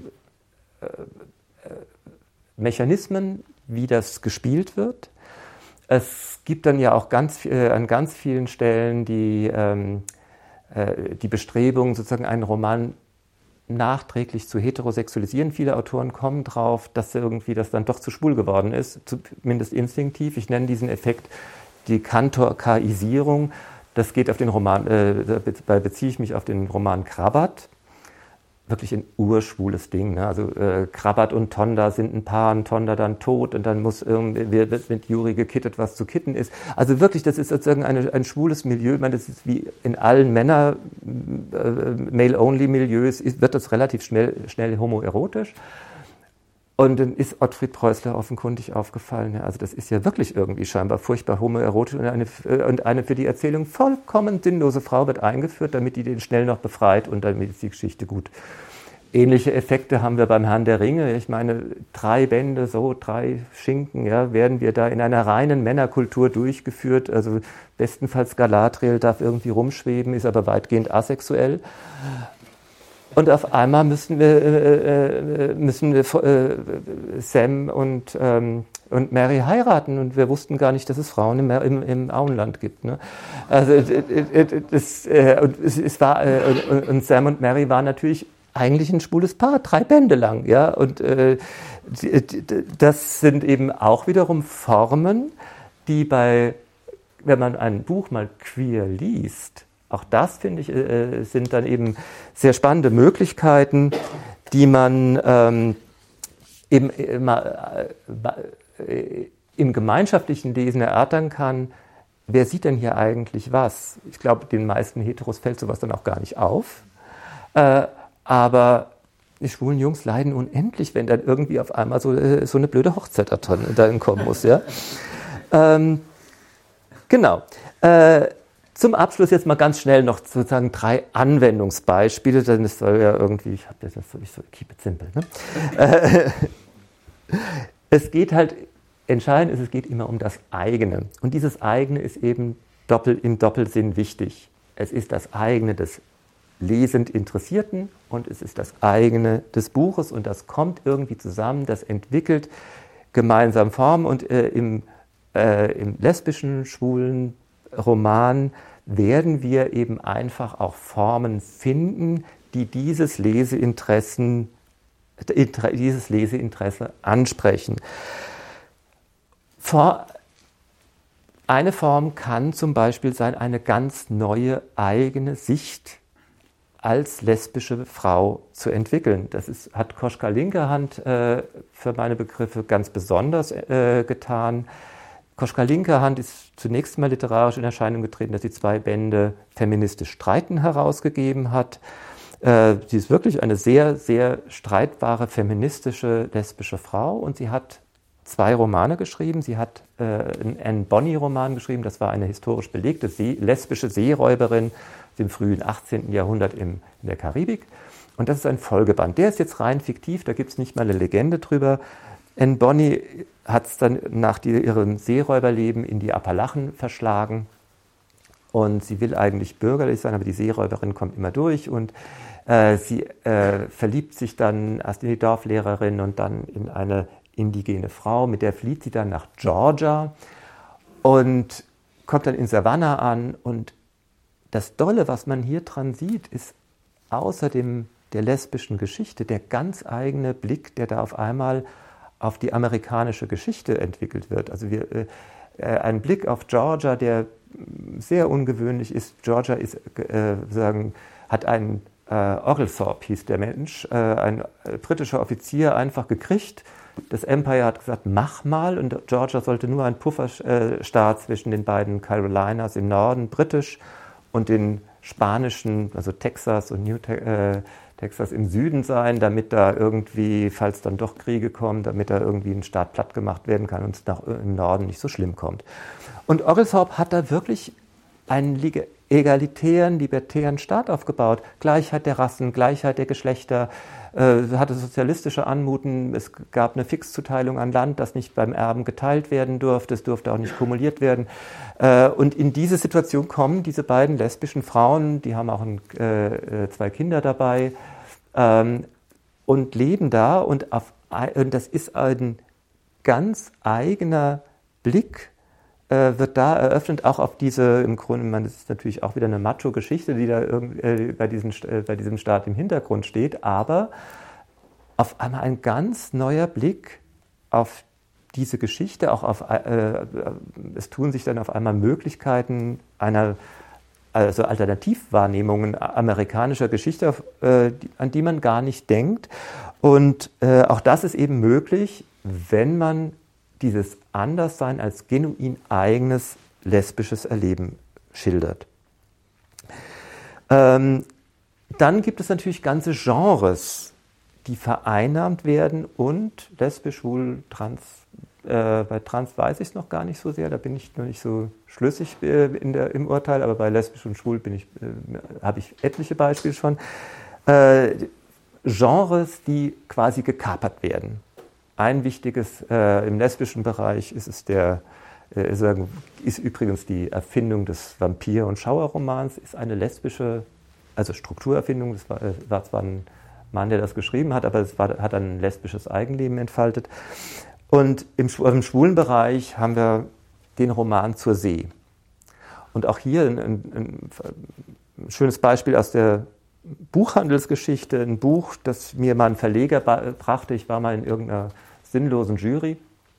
Mechanismen, wie das gespielt wird. Es gibt dann ja auch ganz, äh, an ganz vielen Stellen die, ähm, äh, die Bestrebung, sozusagen einen Roman nachträglich zu heterosexualisieren. Viele Autoren kommen drauf, dass irgendwie das dann doch zu schwul geworden ist, zumindest instinktiv. Ich nenne diesen Effekt die Kantorkaisierung, Das geht auf den Roman, äh, da beziehe ich mich auf den Roman Krabat. Wirklich ein urschwules Ding. Ne? Also äh, Krabat und Tonda sind ein Paar, und Tonda dann tot und dann muss irgendwie wird mit Juri gekittet, was zu kitten ist. Also wirklich, das ist sozusagen eine, ein schwules Milieu. Ich meine, das ist wie in allen Männer äh, Male-Only-Milieus, wird das relativ schnell, schnell homoerotisch. Und dann ist Ottfried Preußler offenkundig aufgefallen. Ja, also das ist ja wirklich irgendwie scheinbar furchtbar homoerotisch und eine, und eine für die Erzählung vollkommen sinnlose Frau wird eingeführt, damit die den schnell noch befreit und damit ist die Geschichte gut. Ähnliche Effekte haben wir beim Herrn der Ringe. Ich meine, drei Bände, so drei Schinken, ja, werden wir da in einer reinen Männerkultur durchgeführt. Also bestenfalls Galadriel darf irgendwie rumschweben, ist aber weitgehend asexuell. Und auf einmal müssen wir, äh, müssen wir äh, Sam und, ähm, und Mary heiraten und wir wussten gar nicht, dass es Frauen im, im, im Auenland gibt. Ne? Also das, äh, und es, es war äh, und, und Sam und Mary waren natürlich eigentlich ein schwules Paar, drei Bände lang, ja. Und äh, das sind eben auch wiederum Formen, die bei, wenn man ein Buch mal queer liest. Auch das, finde ich, äh, sind dann eben sehr spannende Möglichkeiten, die man ähm, eben immer äh, im gemeinschaftlichen Lesen erörtern kann. Wer sieht denn hier eigentlich was? Ich glaube, den meisten Heteros fällt sowas dann auch gar nicht auf. Äh, aber die schwulen Jungs leiden unendlich, wenn dann irgendwie auf einmal so, äh, so eine blöde Hochzeit da drin kommen muss. Ja? ähm, genau. Äh, Zum Abschluss jetzt mal ganz schnell noch sozusagen drei Anwendungsbeispiele, denn es soll ja irgendwie, ich habe das so, ich so, keep it simple. Ne? Es geht halt, entscheidend ist, es geht immer um das eigene. Und dieses eigene ist eben doppel, im Doppelsinn wichtig. Es ist das eigene des lesend Interessierten und es ist das eigene des Buches und das kommt irgendwie zusammen, das entwickelt gemeinsam Formen und äh, im, äh, im lesbischen, schwulen Roman werden wir eben einfach auch Formen finden, die dieses Leseinteressen, dieses Leseinteresse ansprechen. Eine Form kann zum Beispiel sein, eine ganz neue eigene Sicht als lesbische Frau zu entwickeln. Das ist, hat Koschka Linkerhand äh, für meine Begriffe ganz besonders äh, getan. Koschka Linkerhand ist zunächst mal literarisch in Erscheinung getreten, dass sie zwei Bände Feministisch streiten herausgegeben hat. Äh, sie ist wirklich eine sehr, sehr streitbare, feministische, lesbische Frau und sie hat zwei Romane geschrieben. Sie hat äh, einen Anne Bonny-Roman geschrieben, das war eine historisch belegte See, lesbische Seeräuberin im frühen achtzehnten Jahrhundert im, in der Karibik. Und das ist ein Folgeband. Der ist jetzt rein fiktiv, da gibt es nicht mal eine Legende drüber. Anne Bonny hat es dann nach die, ihrem Seeräuberleben in die Appalachen verschlagen und sie will eigentlich bürgerlich sein, aber die Seeräuberin kommt immer durch und äh, sie äh, verliebt sich dann erst in die Dorflehrerin und dann in eine indigene Frau, mit der flieht sie dann nach Georgia und kommt dann in Savannah an und das Dolle, was man hier dran sieht, ist außerdem der lesbischen Geschichte der ganz eigene Blick, der da auf einmal auf die amerikanische Geschichte entwickelt wird. Also wir, äh, ein Blick auf Georgia, der sehr ungewöhnlich ist. Georgia ist, äh, sagen, hat einen, äh, Oglethorpe hieß der Mensch, äh, ein äh, britischer Offizier einfach gekriegt. Das Empire hat gesagt, mach mal, und Georgia sollte nur ein Pufferstaat zwischen den beiden Carolinas im Norden, britisch, und den spanischen, also Texas und New Te- äh, Texas im Süden sein, damit da irgendwie, falls dann doch Kriege kommen, damit da irgendwie ein Staat platt gemacht werden kann und es nach, im Norden nicht so schlimm kommt. Und Oglethorpe hat da wirklich einen egalitären, libertären Staat aufgebaut. Gleichheit der Rassen, Gleichheit der Geschlechter, äh, hatte sozialistische Anmuten. Es gab eine Fixzuteilung an Land, das nicht beim Erben geteilt werden durfte. Es durfte auch nicht kumuliert werden. Äh, und in diese Situation kommen diese beiden lesbischen Frauen, die haben auch ein, äh, zwei Kinder dabei, ähm, und leben da. Und, auf, und das ist ein ganz eigener Blick, wird da eröffnet, auch auf diese, im Grunde, man, das ist natürlich auch wieder eine Macho-Geschichte, die da äh, bei, diesem, äh, bei diesem Staat im Hintergrund steht, aber auf einmal ein ganz neuer Blick auf diese Geschichte, auch auf, äh, es tun sich dann auf einmal Möglichkeiten einer also Alternativwahrnehmungen amerikanischer Geschichte, äh, die, an die man gar nicht denkt. Und äh, auch das ist eben möglich, wenn man dieses Anderssein als genuin eigenes lesbisches Erleben schildert. Ähm, dann gibt es natürlich ganze Genres, die vereinnahmt werden und lesbisch, schwul, trans. Äh, bei trans weiß ich es noch gar nicht so sehr, da bin ich noch nicht so schlüssig äh, in der, im Urteil, aber bei lesbisch und schwul bin ich, äh, habe ich etliche Beispiele schon. Äh, Genres, die quasi gekapert werden. Ein wichtiges äh, im lesbischen Bereich ist es der, äh, ist übrigens die Erfindung des Vampir- und Schauerromans, ist eine lesbische, also Strukturerfindung, das war, äh, war zwar ein Mann, der das geschrieben hat, aber es war, hat ein lesbisches Eigenleben entfaltet. Und im, im schwulen Bereich haben wir den Roman Zur See. Und auch hier ein, ein, ein schönes Beispiel aus der Buchhandelsgeschichte, ein Buch, das mir mal ein Verleger brachte. Ich war mal in irgendeiner sinnlosen Jury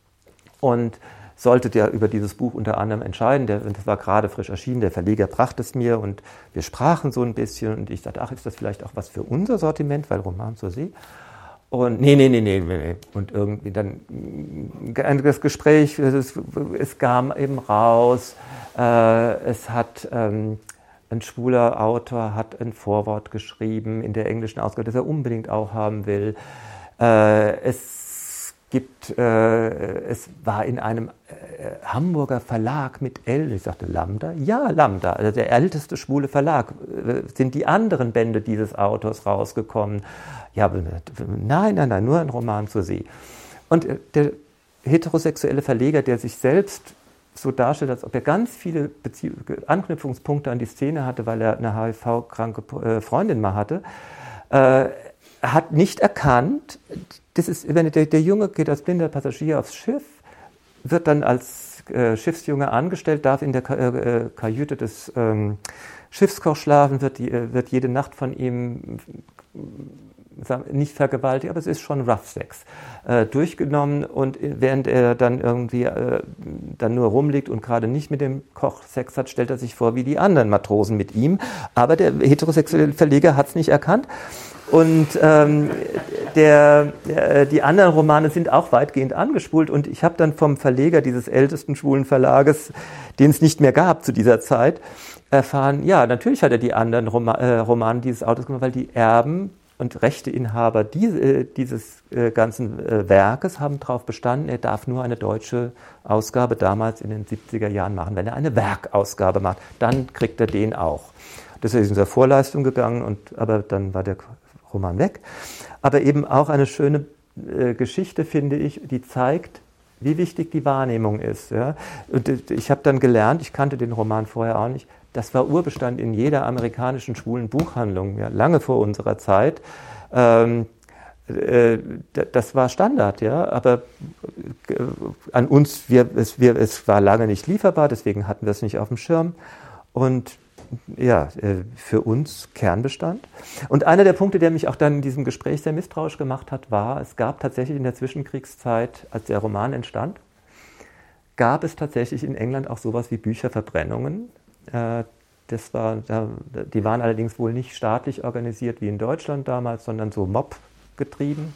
und sollte der über dieses Buch unter anderem entscheiden. Der, das war gerade frisch erschienen, der Verleger brachte es mir und wir sprachen so ein bisschen und ich dachte, ach, ist das vielleicht auch was für unser Sortiment, weil Roman Zur See. Und nee, nee, nee, nee, nee. Und irgendwie dann das Gespräch, es, es kam eben raus, äh, es hat ähm, ein schwuler Autor hat ein Vorwort geschrieben in der englischen Ausgabe, das er unbedingt auch haben will. Äh, es gibt, äh, es war in einem äh, Hamburger Verlag mit L, ich sagte Lambda, ja Lambda, also der älteste schwule Verlag, äh, sind die anderen Bände dieses Autors rausgekommen. Ja, nein, nein, nein, nur ein Roman Zur See. Und der heterosexuelle Verleger, der sich selbst so darstellt, als ob er ganz viele Bezie- Anknüpfungspunkte an die Szene hatte, weil er eine H I V-kranke Freundin mal hatte, äh, hat nicht erkannt, das ist, wenn der, der Junge geht als blinder Passagier aufs Schiff, wird dann als äh, Schiffsjunge angestellt, darf in der Ka- äh, Kajüte des ähm, Schiffskochs schlafen, wird, die, äh, wird jede Nacht von ihm nicht vergewaltigt, aber es ist schon Rough Sex äh, durchgenommen und während er dann irgendwie äh, dann nur rumliegt und gerade nicht mit dem Koch Sex hat, stellt er sich vor wie die anderen Matrosen mit ihm, aber der heterosexuelle Verleger hat es nicht erkannt und ähm, der, der, die anderen Romane sind auch weitgehend angespult und ich habe dann vom Verleger dieses ältesten schwulen Verlages, den es nicht mehr gab zu dieser Zeit, erfahren, ja, natürlich hat er die anderen Roma, äh, Romane dieses Autors gemacht, weil die Erben und Rechteinhaber diese, äh, dieses äh, ganzen äh, Werkes haben darauf bestanden, er darf nur eine deutsche Ausgabe damals in den siebziger Jahren machen. Wenn er eine Werkausgabe macht, dann kriegt er den auch. Das ist in der Vorleistung gegangen, und, aber dann war der Roman weg. Aber eben auch eine schöne äh, Geschichte, finde ich, die zeigt, wie wichtig die Wahrnehmung ist. Ja? Und ich habe dann gelernt, ich kannte den Roman vorher auch nicht, das war Urbestand in jeder amerikanischen schwulen Buchhandlung, ja, lange vor unserer Zeit. Ähm, äh, das war Standard, ja, aber äh, an uns, wir, es, wir, es war lange nicht lieferbar, deswegen hatten wir es nicht auf dem Schirm. Und ja, äh, für uns Kernbestand. Und einer der Punkte, der mich auch dann in diesem Gespräch sehr misstrauisch gemacht hat, war, es gab tatsächlich in der Zwischenkriegszeit, als der Roman entstand, gab es tatsächlich in England auch sowas wie Bücherverbrennungen. Das war, die waren allerdings wohl nicht staatlich organisiert wie in Deutschland damals, sondern so Mob-getrieben.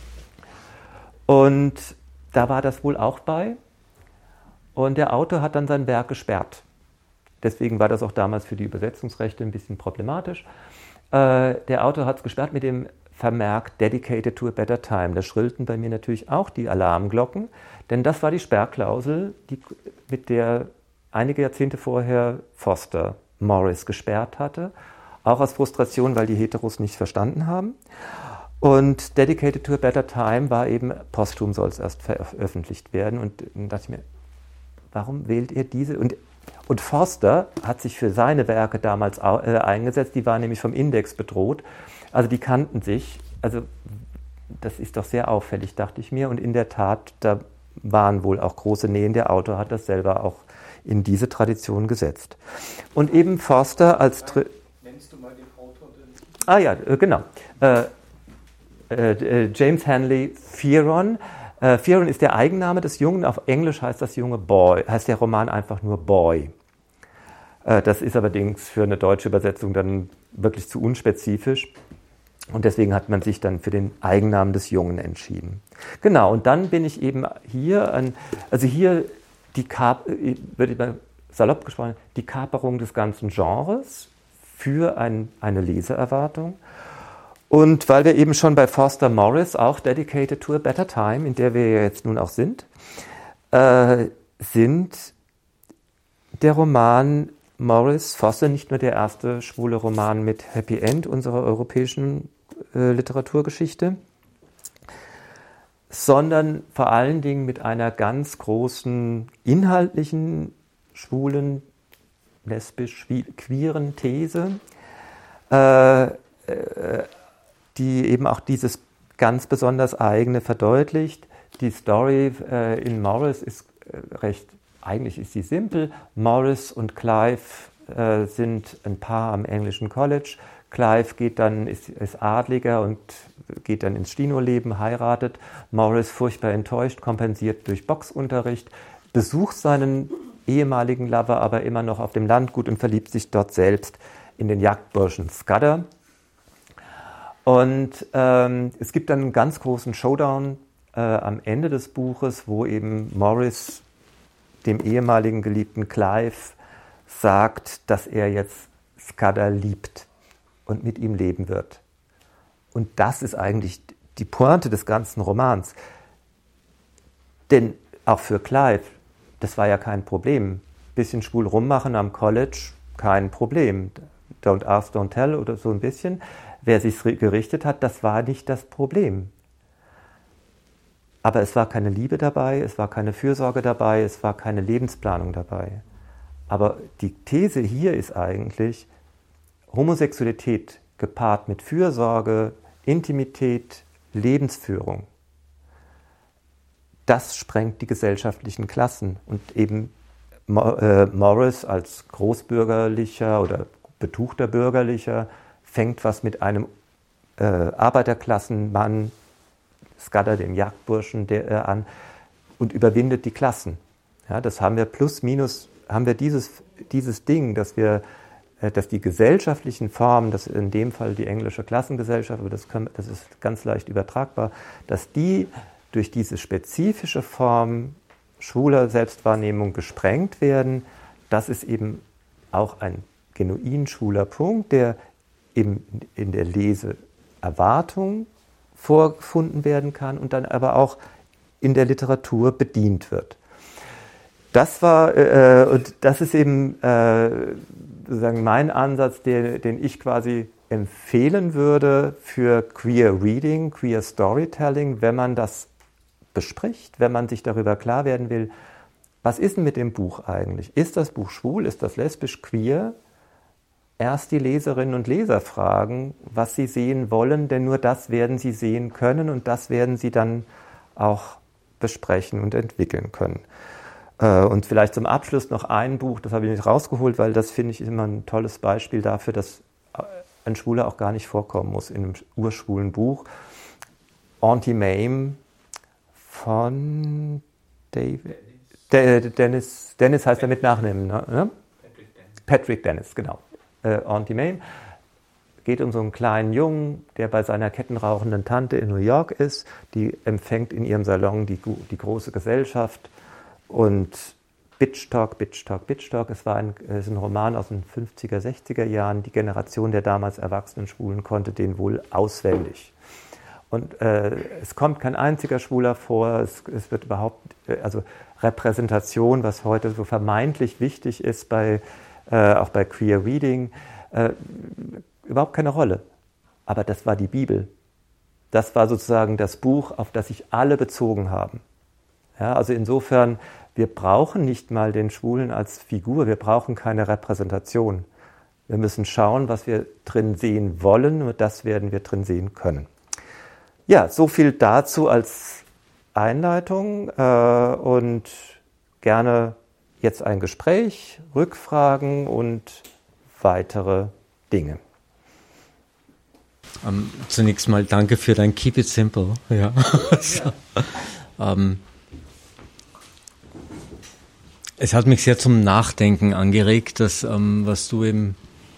Und da war das wohl auch bei. Und der Autor hat dann sein Werk gesperrt. Deswegen war das auch damals für die Übersetzungsrechte ein bisschen problematisch. Der Autor hat es gesperrt mit dem Vermerk Dedicated to a Better Time. Da schrillten bei mir natürlich auch die Alarmglocken, denn das war die Sperrklausel, die, mit der einige Jahrzehnte vorher Foster Morris gesperrt hatte, auch aus Frustration, weil die Heteros nicht verstanden haben. Und Dedicated to a Better Time war eben, posthum soll es erst veröffentlicht werden. Und dann dachte ich mir, warum wählt ihr diese? Und, und Foster hat sich für seine Werke damals äh, eingesetzt, die waren nämlich vom Index bedroht. Also die kannten sich. Also das ist doch sehr auffällig, dachte ich mir. Und in der Tat, da waren wohl auch große Nähen. Der Autor hat das selber auch in diese Tradition gesetzt. Und eben Forster als... Tri- Nennst du mal den Autor denn? Ah ja, äh, genau. Äh, äh, James Hanley Fearon. Äh, Fearon ist der Eigenname des Jungen. Auf Englisch heißt das Junge Boy, heißt der Roman einfach nur Boy. Äh, das ist allerdings für eine deutsche Übersetzung dann wirklich zu unspezifisch. Und deswegen hat man sich dann für den Eigennamen des Jungen entschieden. Genau, und dann bin ich eben hier, an, also hier die Kap- würde ich mal salopp gesprochen, die Kaperung des ganzen Genres für ein, eine Leseerwartung. Und weil wir eben schon bei Forster Morris, auch Dedicated to a Better Time, in der wir ja jetzt nun auch sind, äh, sind der Roman Morris, Foster, nicht nur der erste schwule Roman mit Happy End unserer europäischen äh, Literaturgeschichte, sondern vor allen Dingen mit einer ganz großen inhaltlichen, schwulen, lesbisch, queeren These, äh, äh, die eben auch dieses ganz besonders eigene verdeutlicht. Die Story äh, in Morris ist äh, recht, eigentlich ist sie simpel. Morris und Clive äh, sind ein Paar am englischen College. Clive geht dann, ist, ist Adliger und geht dann ins Stino-Leben, heiratet. Morris, furchtbar enttäuscht, kompensiert durch Boxunterricht, besucht seinen ehemaligen Lover aber immer noch auf dem Landgut und verliebt sich dort selbst in den Jagdburschen Scudder. Und ähm, es gibt dann einen ganz großen Showdown äh, am Ende des Buches, wo eben Morris dem ehemaligen Geliebten Clive sagt, dass er jetzt Scudder liebt und mit ihm leben wird. Und das ist eigentlich die Pointe des ganzen Romans. Denn auch für Clive, das war ja kein Problem. Bisschen schwul rummachen am College, kein Problem. Don't ask, don't tell oder so ein bisschen. Wer sich gerichtet hat, das war nicht das Problem. Aber es war keine Liebe dabei, es war keine Fürsorge dabei, es war keine Lebensplanung dabei. Aber die These hier ist eigentlich, Homosexualität gepaart mit Fürsorge, Intimität, Lebensführung, das sprengt die gesellschaftlichen Klassen. Und eben Morris als großbürgerlicher oder betuchter Bürgerlicher fängt was mit einem äh, Arbeiterklassenmann, Scudder, dem Jagdburschen, der, äh, an und überwindet die Klassen. Ja, das haben wir plus minus, haben wir dieses, dieses Ding, dass wir, äh, dass die gesellschaftlichen Formen, das in dem Fall die englische Klassengesellschaft, aber das, können, das ist ganz leicht übertragbar, dass die durch diese spezifische Form schwuler Selbstwahrnehmung gesprengt werden. Das ist eben auch ein genuin schwuler Punkt, der Im, in der Leseerwartung vorgefunden werden kann und dann aber auch in der Literatur bedient wird. Das war, äh, und das ist eben äh, sozusagen mein Ansatz, den, den ich quasi empfehlen würde für Queer Reading, Queer Storytelling, wenn man das bespricht, wenn man sich darüber klar werden will, was ist denn mit dem Buch eigentlich? Ist das Buch schwul? Ist das lesbisch, queer? Erst die Leserinnen und Leser fragen, was sie sehen wollen, denn nur das werden sie sehen können und das werden sie dann auch besprechen und entwickeln können. Und vielleicht zum Abschluss noch ein Buch, das habe ich nicht rausgeholt, weil das finde ich immer ein tolles Beispiel dafür, dass ein Schwuler auch gar nicht vorkommen muss in einem urschwulen Buch. Auntie Mame von David, De, Dennis, Dennis heißt er mit Nachnamen, ne? Patrick Dennis. Patrick Dennis, genau. Äh, Auntie Mame geht um so einen kleinen Jungen, der bei seiner kettenrauchenden Tante in New York ist. Die empfängt in ihrem Salon die, die große Gesellschaft und Bitch Talk, Bitch Talk, Bitch Talk. Es war ein, es ist ein Roman aus den fünfziger, sechziger Jahren. Die Generation der damals erwachsenen Schwulen konnte den wohl auswendig. Und äh, es kommt kein einziger Schwuler vor. Es, es wird überhaupt, also Repräsentation, was heute so vermeintlich wichtig ist bei Äh, auch bei Queer Reading, äh, überhaupt keine Rolle. Aber das war die Bibel. Das war sozusagen das Buch, auf das sich alle bezogen haben. Ja, also insofern, wir brauchen nicht mal den Schwulen als Figur, wir brauchen keine Repräsentation. Wir müssen schauen, was wir drin sehen wollen, nur das werden wir drin sehen können. Ja, so viel dazu als Einleitung äh, und gerne jetzt ein Gespräch, Rückfragen und weitere Dinge. Um, zunächst mal danke für dein Keep it simple. Ja. so, um, Es hat mich sehr zum Nachdenken angeregt, dass, ähm, was du eben,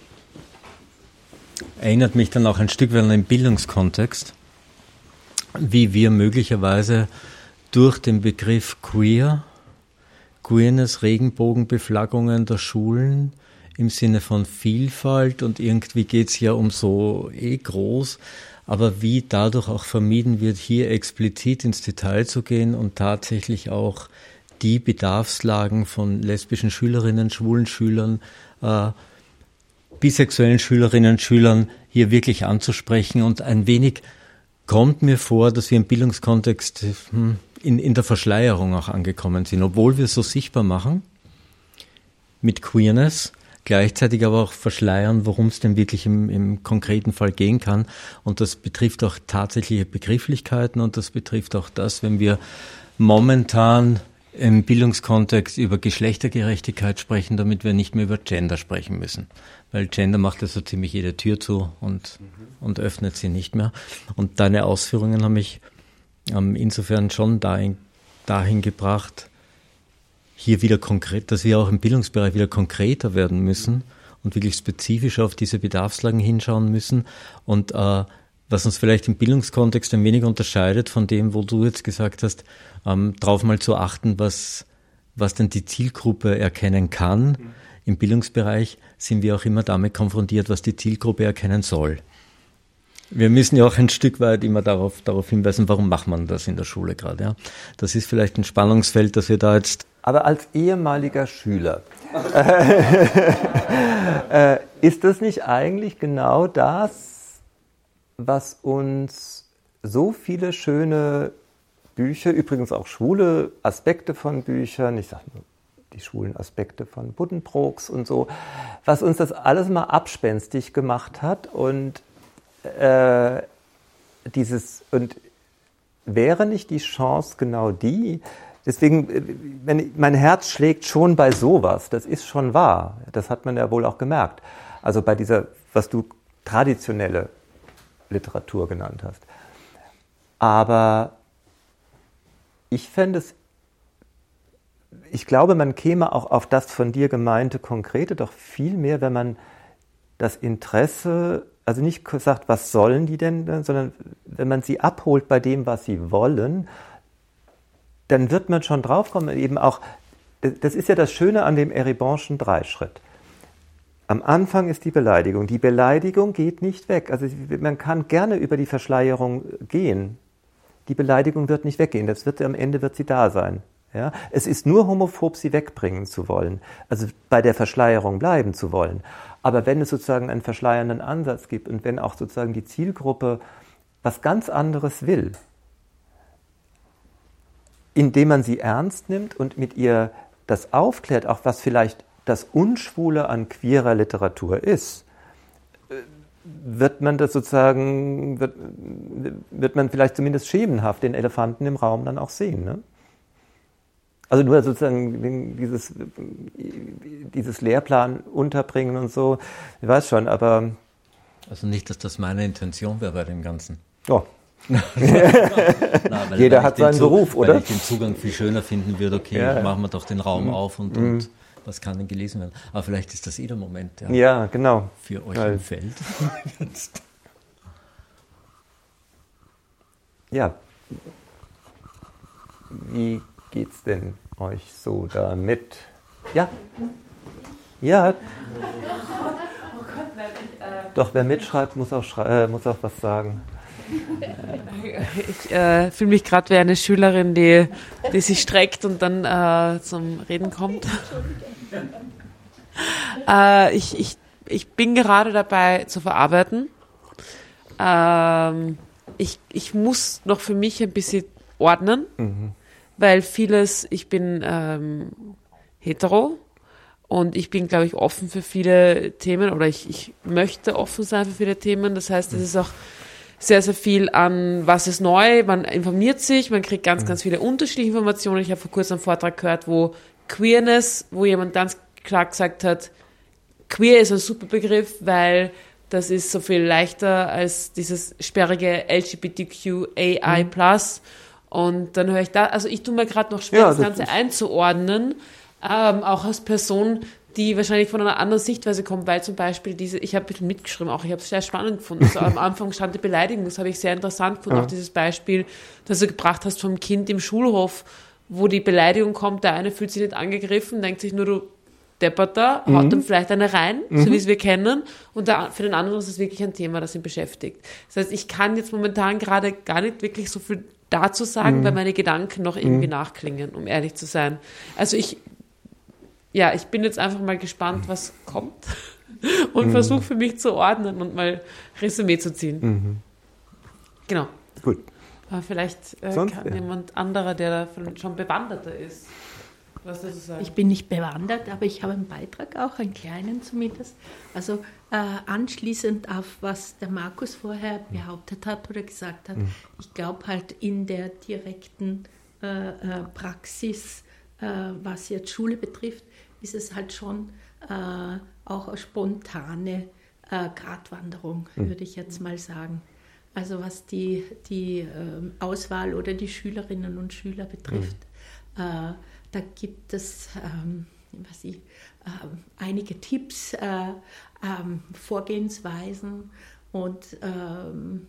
erinnert mich dann auch ein Stück weit an den Bildungskontext, wie wir möglicherweise durch den Begriff queer, Queerness, Regenbogenbeflaggungen der Schulen im Sinne von Vielfalt, und irgendwie geht es ja um so eh groß, aber wie dadurch auch vermieden wird, hier explizit ins Detail zu gehen und tatsächlich auch die Bedarfslagen von lesbischen Schülerinnen, schwulen Schülern, äh, bisexuellen Schülerinnen und Schülern hier wirklich anzusprechen. Und ein wenig kommt mir vor, dass wir im Bildungskontext hm, in, in der Verschleierung auch angekommen sind, obwohl wir es so sichtbar machen mit Queerness, gleichzeitig aber auch verschleiern, worum es denn wirklich im, im konkreten Fall gehen kann. Und das betrifft auch tatsächliche Begrifflichkeiten, und das betrifft auch das, wenn wir momentan im Bildungskontext über Geschlechtergerechtigkeit sprechen, damit wir nicht mehr über Gender sprechen müssen. Weil Gender macht ja so ziemlich jede Tür zu und, mhm. und öffnet sie nicht mehr. Und deine Ausführungen haben mich ähm, insofern schon dahin, dahin gebracht, hier wieder konkret, dass wir auch im Bildungsbereich wieder konkreter werden müssen und wirklich spezifisch auf diese Bedarfslagen hinschauen müssen. Und äh, was uns vielleicht im Bildungskontext ein wenig unterscheidet von dem, wo du jetzt gesagt hast, ähm, drauf mal zu achten, was, was denn die Zielgruppe erkennen kann. Mhm. Im Bildungsbereich sind wir auch immer damit konfrontiert, was die Zielgruppe erkennen soll. Wir müssen ja auch ein Stück weit immer darauf, darauf hinweisen, warum macht man das in der Schule gerade. Ja? Das ist vielleicht ein Spannungsfeld, das wir da jetzt... Aber als ehemaliger Schüler, äh, ist das nicht eigentlich genau das, was uns so viele schöne Bücher, übrigens auch schwule Aspekte von Büchern, ich sage nur die schwulen Aspekte von Buddenbrooks und so, was uns das alles mal abspenstig gemacht hat, und äh, dieses, und wäre nicht die Chance genau die, deswegen, wenn, mein Herz schlägt schon bei sowas, das ist schon wahr, das hat man ja wohl auch gemerkt, also bei dieser, was du traditionelle Literatur genannt hast. Aber ich fände es, ich glaube, man käme auch auf das von dir gemeinte Konkrete doch viel mehr, wenn man das Interesse, also nicht sagt, was sollen die denn, sondern wenn man sie abholt bei dem, was sie wollen, dann wird man schon draufkommen, eben auch, das ist ja das Schöne an dem Eribonschen Dreischritt. Am Anfang ist die Beleidigung. Die Beleidigung geht nicht weg. Also man kann gerne über die Verschleierung gehen. Die Beleidigung wird nicht weggehen. Das wird, am Ende wird sie da sein. Ja? Es ist nur homophob, sie wegbringen zu wollen. Also bei der Verschleierung bleiben zu wollen. Aber wenn es sozusagen einen verschleiernden Ansatz gibt und wenn auch sozusagen die Zielgruppe was ganz anderes will, indem man sie ernst nimmt und mit ihr das aufklärt, auch was vielleicht das Unschwule an queerer Literatur ist, wird man das sozusagen, wird, wird man vielleicht zumindest schemenhaft den Elefanten im Raum dann auch sehen. Ne? Also nur sozusagen dieses, dieses Lehrplan unterbringen und so, ich weiß schon, aber... Also nicht, dass das meine Intention wäre bei dem Ganzen. Oh. Na, weil, Jeder weil hat seinen Zug, Beruf, oder? Weil ich den Zugang viel schöner finden würde, okay, ja, ja. machen wir doch den Raum mhm. auf und, und was kann denn gelesen werden. Aber vielleicht ist das eh der Moment, ja, ja genau. für euch weil, im Feld. Ja, wie geht's denn euch so damit? Ja? Ja. Doch, wer mitschreibt, muss auch, schrei- äh, muss auch was sagen. Ich äh, fühle mich gerade wie eine Schülerin, die, die sich streckt und dann äh, zum Reden kommt. äh, ich, ich, ich bin gerade dabei zu verarbeiten. Ähm, ich, ich muss noch für mich ein bisschen ordnen, mhm. weil vieles, ich bin ähm, hetero und ich bin, glaube ich, offen für viele Themen oder ich, ich möchte offen sein für viele Themen. Das heißt, es ist auch sehr, sehr viel an, was ist neu, man informiert sich, man kriegt ganz, ganz viele unterschiedliche Informationen. Ich habe vor kurzem einen Vortrag gehört, wo Queerness, wo jemand ganz klar gesagt hat, queer ist ein super Begriff, weil das ist so viel leichter als dieses sperrige L G B T Q A I plus. Mhm. Und dann höre ich da, also ich tue mir gerade noch schwer, ja, das, das Ganze einzuordnen, Ähm, auch als Person, die wahrscheinlich von einer anderen Sichtweise kommt, weil zum Beispiel diese, ich habe ein bisschen mitgeschrieben, auch ich habe es sehr spannend gefunden. Also am Anfang stand die Beleidigung, das habe ich sehr interessant gefunden, ja. Auch dieses Beispiel, das du gebracht hast vom Kind im Schulhof, wo die Beleidigung kommt, der eine fühlt sich nicht angegriffen, denkt sich nur, du Depperter, mhm. haut dann vielleicht eine rein, mhm. so wie es wir kennen, und der, für den anderen ist es wirklich ein Thema, das ihn beschäftigt. Das heißt, ich kann jetzt momentan gerade gar nicht wirklich so viel dazu sagen, mhm. weil meine Gedanken noch irgendwie mhm. nachklingen, um ehrlich zu sein. Also ich, ja, ich bin jetzt einfach mal gespannt, was kommt und mhm. versuche für mich zu ordnen und mal Resümee zu ziehen. Mhm. Genau. Gut. Aber vielleicht äh, Sonst, kann ja. jemand anderer, der da schon bewanderter ist, was dazu sagen. Ich bin nicht bewandert, aber ich habe einen Beitrag, auch einen kleinen zumindest. Also äh, anschließend auf was der Markus vorher behauptet hat oder gesagt hat, mhm. ich glaube halt in der direkten äh, äh, Praxis, äh, was jetzt Schule betrifft, ist es halt schon äh, auch eine spontane äh, Gratwanderung, mhm. würde ich jetzt mal sagen. Also was die, die äh, Auswahl oder die Schülerinnen und Schüler betrifft. Mhm. Äh, da gibt es ähm, was ich, äh, einige Tipps, äh, ähm, Vorgehensweisen und ähm,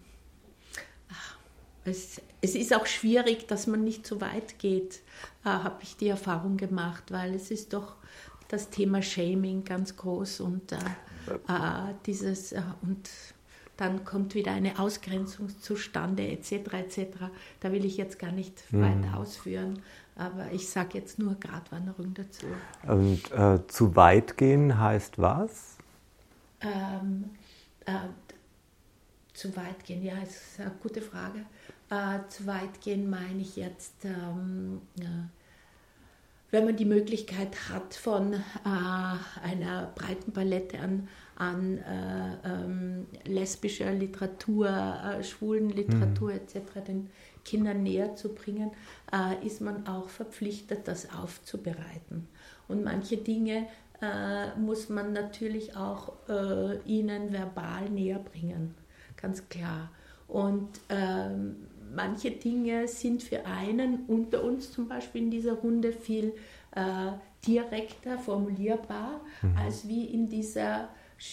es, es ist auch schwierig, dass man nicht so weit geht, äh, habe ich die Erfahrung gemacht, weil es ist doch das Thema Shaming ganz groß und äh, äh, dieses äh, und dann kommt wieder eine Ausgrenzung zustande, et cetera et cetera. Da will ich jetzt gar nicht mhm. weiter ausführen, aber ich sage jetzt nur Gratwanderung dazu. Und äh, zu weit gehen heißt was? Ähm, äh, zu weit gehen, ja, ist eine gute Frage. Äh, zu weit gehen meine ich jetzt, ähm, ja, wenn man die Möglichkeit hat, von äh, einer breiten Palette an, an äh, ähm, lesbischer Literatur, äh, schwulen Literatur mhm. et cetera den Kindern näher zu bringen, äh, ist man auch verpflichtet, das aufzubereiten. Und manche Dinge äh, muss man natürlich auch äh, ihnen verbal näher bringen, ganz klar. Und ähm, manche Dinge sind für einen unter uns zum Beispiel in dieser Runde viel äh, direkter formulierbar, mhm. als wie in dieser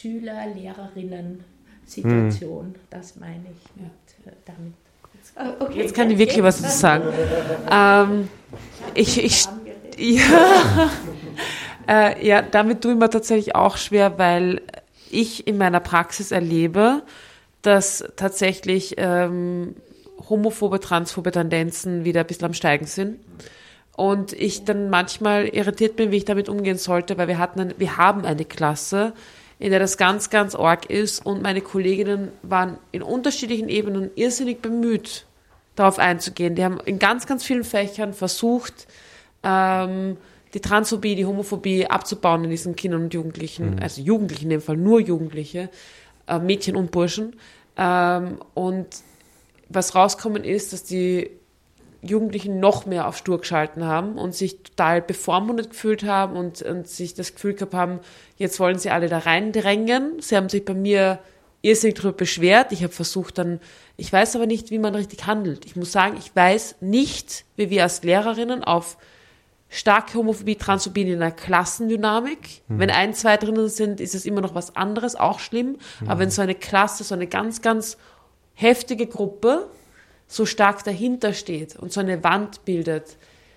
Schüler-Lehrerinnen-Situation. Mhm. Das meine ich mit, äh, damit. Okay. Jetzt kann ich wirklich was dazu sagen. ähm, ich, ich, ja, äh, ja, damit tue ich mir tatsächlich auch schwer, weil ich in meiner Praxis erlebe, dass tatsächlich ähm, homophobe, transphobe Tendenzen wieder ein bisschen am Steigen sind. Und ich dann manchmal irritiert bin, wie ich damit umgehen sollte, weil wir hatten ein, wir haben eine Klasse, in der das ganz, ganz arg ist und meine Kolleginnen waren in unterschiedlichen Ebenen irrsinnig bemüht, darauf einzugehen. Die haben in ganz, ganz vielen Fächern versucht, ähm, die Transphobie, die Homophobie abzubauen in diesen Kindern und Jugendlichen, mhm. also Jugendlichen in dem Fall, nur Jugendliche, äh, Mädchen und Burschen. Ähm, und was rauskommen ist, dass die Jugendlichen noch mehr auf stur geschalten haben und sich total bevormundet gefühlt haben und, und sich das Gefühl gehabt haben, jetzt wollen sie alle da reindrängen. Sie haben sich bei mir irrsinnig darüber beschwert. Ich habe versucht dann, ich weiß aber nicht, wie man richtig handelt. Ich muss sagen, ich weiß nicht, wie wir als Lehrerinnen auf starke Homophobie, Transphobie in einer Klassendynamik. Mhm. Wenn ein, zwei drinnen sind, ist es immer noch was anderes, auch schlimm. Mhm. Aber wenn so eine Klasse, so eine ganz, ganz heftige Gruppe so stark dahinter steht und so eine Wand bildet,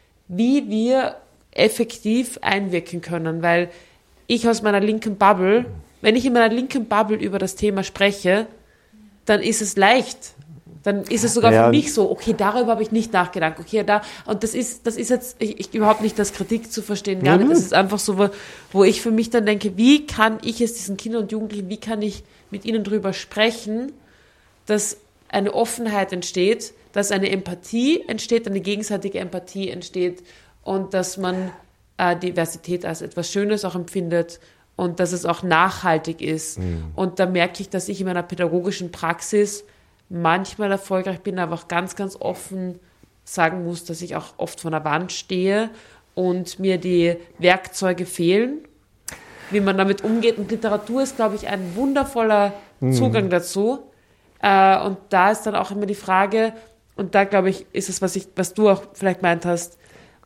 wie wir effektiv einwirken können, weil ich aus meiner linken Bubble, wenn ich in meiner linken Bubble über das Thema spreche, dann ist es leicht. Dann ist es sogar ja. für mich so, okay, darüber habe ich nicht nachgedacht, okay, da, und das ist, das ist jetzt, ich, ich überhaupt nicht das Kritik zu verstehen, gar nicht, das ist einfach so, wo, wo ich für mich dann denke, wie kann ich es diesen Kindern und Jugendlichen, wie kann ich mit ihnen drüber sprechen, dass eine Offenheit entsteht, dass eine Empathie entsteht, eine gegenseitige Empathie entsteht und dass man äh, Diversität als etwas Schönes auch empfindet und dass es auch nachhaltig ist. Mhm. Und da merke ich, dass ich in meiner pädagogischen Praxis manchmal erfolgreich bin, aber auch ganz, ganz offen sagen muss, dass ich auch oft vor der Wand stehe und mir die Werkzeuge fehlen, wie man damit umgeht. Und Literatur ist, glaube ich, ein wundervoller mhm. Zugang dazu. Äh, und da ist dann auch immer die Frage, und da, glaube ich, ist es, was ich, was du auch vielleicht meint hast,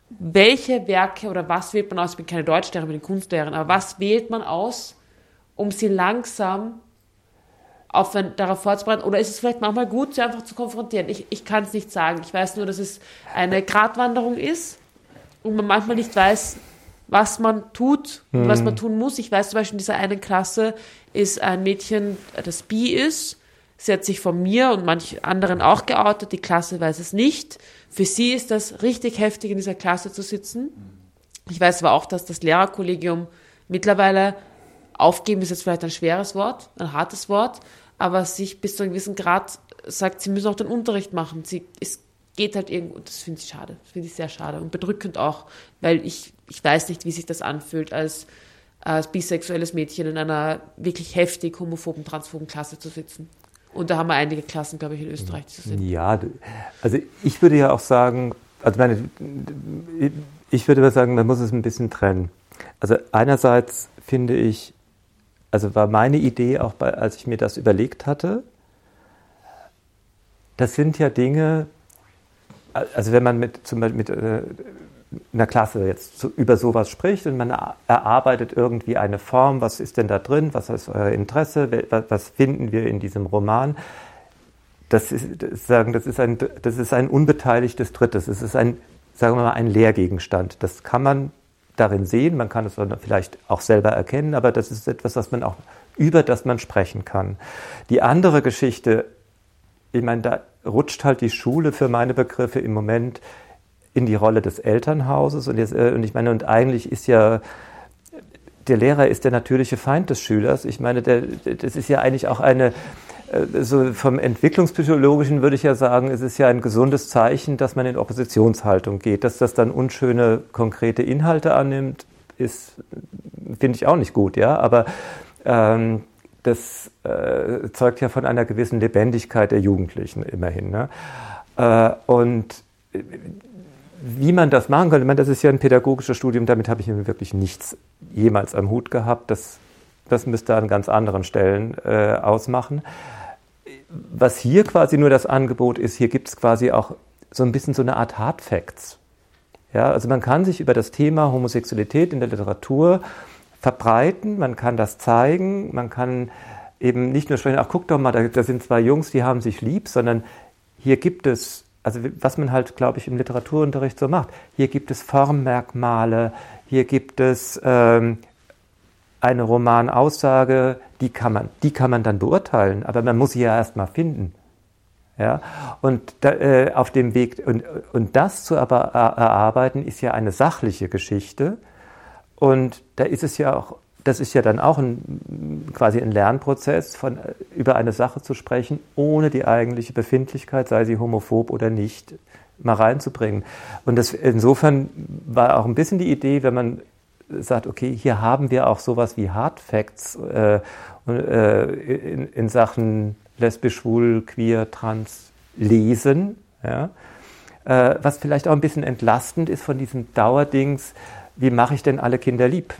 welche Werke oder was wählt man aus? Ich bin keine Deutschlehrerin, ich bin Kunstlehrerin, aber was wählt man aus, um sie langsam auf ein, darauf vorzubereiten? Oder ist es vielleicht manchmal gut, sie einfach zu konfrontieren? Ich, ich kann es nicht sagen. Ich weiß nur, dass es eine Gratwanderung ist und man manchmal nicht weiß, was man tut und mhm. was man tun muss. Ich weiß zum Beispiel, in dieser einen Klasse ist ein Mädchen, das bi ist. Sie hat sich von mir und manch anderen auch geoutet. Die Klasse weiß es nicht. Für sie ist das richtig heftig, in dieser Klasse zu sitzen. Ich weiß aber auch, dass das Lehrerkollegium mittlerweile, aufgeben ist jetzt vielleicht ein schweres Wort, ein hartes Wort, aber sich bis zu einem gewissen Grad sagt, sie müssen auch den Unterricht machen. Sie, es geht halt irgendwo, das finde ich schade, das finde ich sehr schade und bedrückend auch, weil ich, ich weiß nicht, wie sich das anfühlt, als, als bisexuelles Mädchen in einer wirklich heftig homophoben, transphoben Klasse zu sitzen. Und da haben wir einige Klassen, glaube ich, in Österreich zu sehen. Ja, also ich würde ja auch sagen, also meine, ich würde aber sagen, man muss es ein bisschen trennen. Also einerseits finde ich, also war meine Idee auch, bei, als ich mir das überlegt hatte, das sind ja Dinge, also wenn man mit, zum Beispiel mit äh, einer Klasse jetzt so, über sowas spricht und man erarbeitet irgendwie eine Form, was ist denn da drin, was ist euer Interesse, was, was finden wir in diesem Roman, das ist, das sagen, das ist ein, das ist ein unbeteiligtes Drittes, es ist ein, sagen wir mal, ein Lehrgegenstand. Das kann man darin sehen, man kann es vielleicht auch selber erkennen, aber das ist etwas, was man auch, über das man sprechen kann. Die andere Geschichte, ich meine, da rutscht halt die Schule für meine Begriffe im Moment in die Rolle des Elternhauses und, jetzt, und ich meine, und eigentlich ist ja, der Lehrer ist der natürliche Feind des Schülers. Ich meine, der, das ist ja eigentlich auch eine, so vom Entwicklungspsychologischen würde ich ja sagen, es ist ja ein gesundes Zeichen, dass man in Oppositionshaltung geht. Dass das dann unschöne, konkrete Inhalte annimmt, ist, finde ich auch nicht gut, ja, aber ähm, das äh, zeugt ja von einer gewissen Lebendigkeit der Jugendlichen immerhin, ne? Äh, und wie man das machen könnte, ich meine, das ist ja ein pädagogisches Studium, damit habe ich wirklich nichts jemals am Hut gehabt. Das, das müsste an ganz anderen Stellen äh, ausmachen. Was hier quasi nur das Angebot ist, hier gibt es quasi auch so ein bisschen so eine Art Hard Facts. Ja, also man kann sich über das Thema Homosexualität in der Literatur verbreiten, man kann das zeigen, man kann eben nicht nur sprechen, ach guck doch mal, da, da sind zwei Jungs, die haben sich lieb, sondern hier gibt es, also was man halt, glaube ich, im Literaturunterricht so macht, hier gibt es Formmerkmale, hier gibt es ähm, eine Romanaussage, die kann man, die kann man dann beurteilen, aber man muss sie ja erst mal finden. Ja? Und da, äh, auf dem Weg, und, und das zu aber erarbeiten, ist ja eine sachliche Geschichte. Und da ist es ja auch, das ist ja dann auch ein, quasi ein Lernprozess, von, über eine Sache zu sprechen, ohne die eigentliche Befindlichkeit, sei sie homophob oder nicht, mal reinzubringen. Und das, insofern war auch ein bisschen die Idee, wenn man sagt, okay, hier haben wir auch sowas wie Hard Facts äh, äh, in, in Sachen lesbisch, schwul, queer, trans lesen, ja? äh, was vielleicht auch ein bisschen entlastend ist von diesem Dauerdings, wie mache ich denn alle Kinder lieb?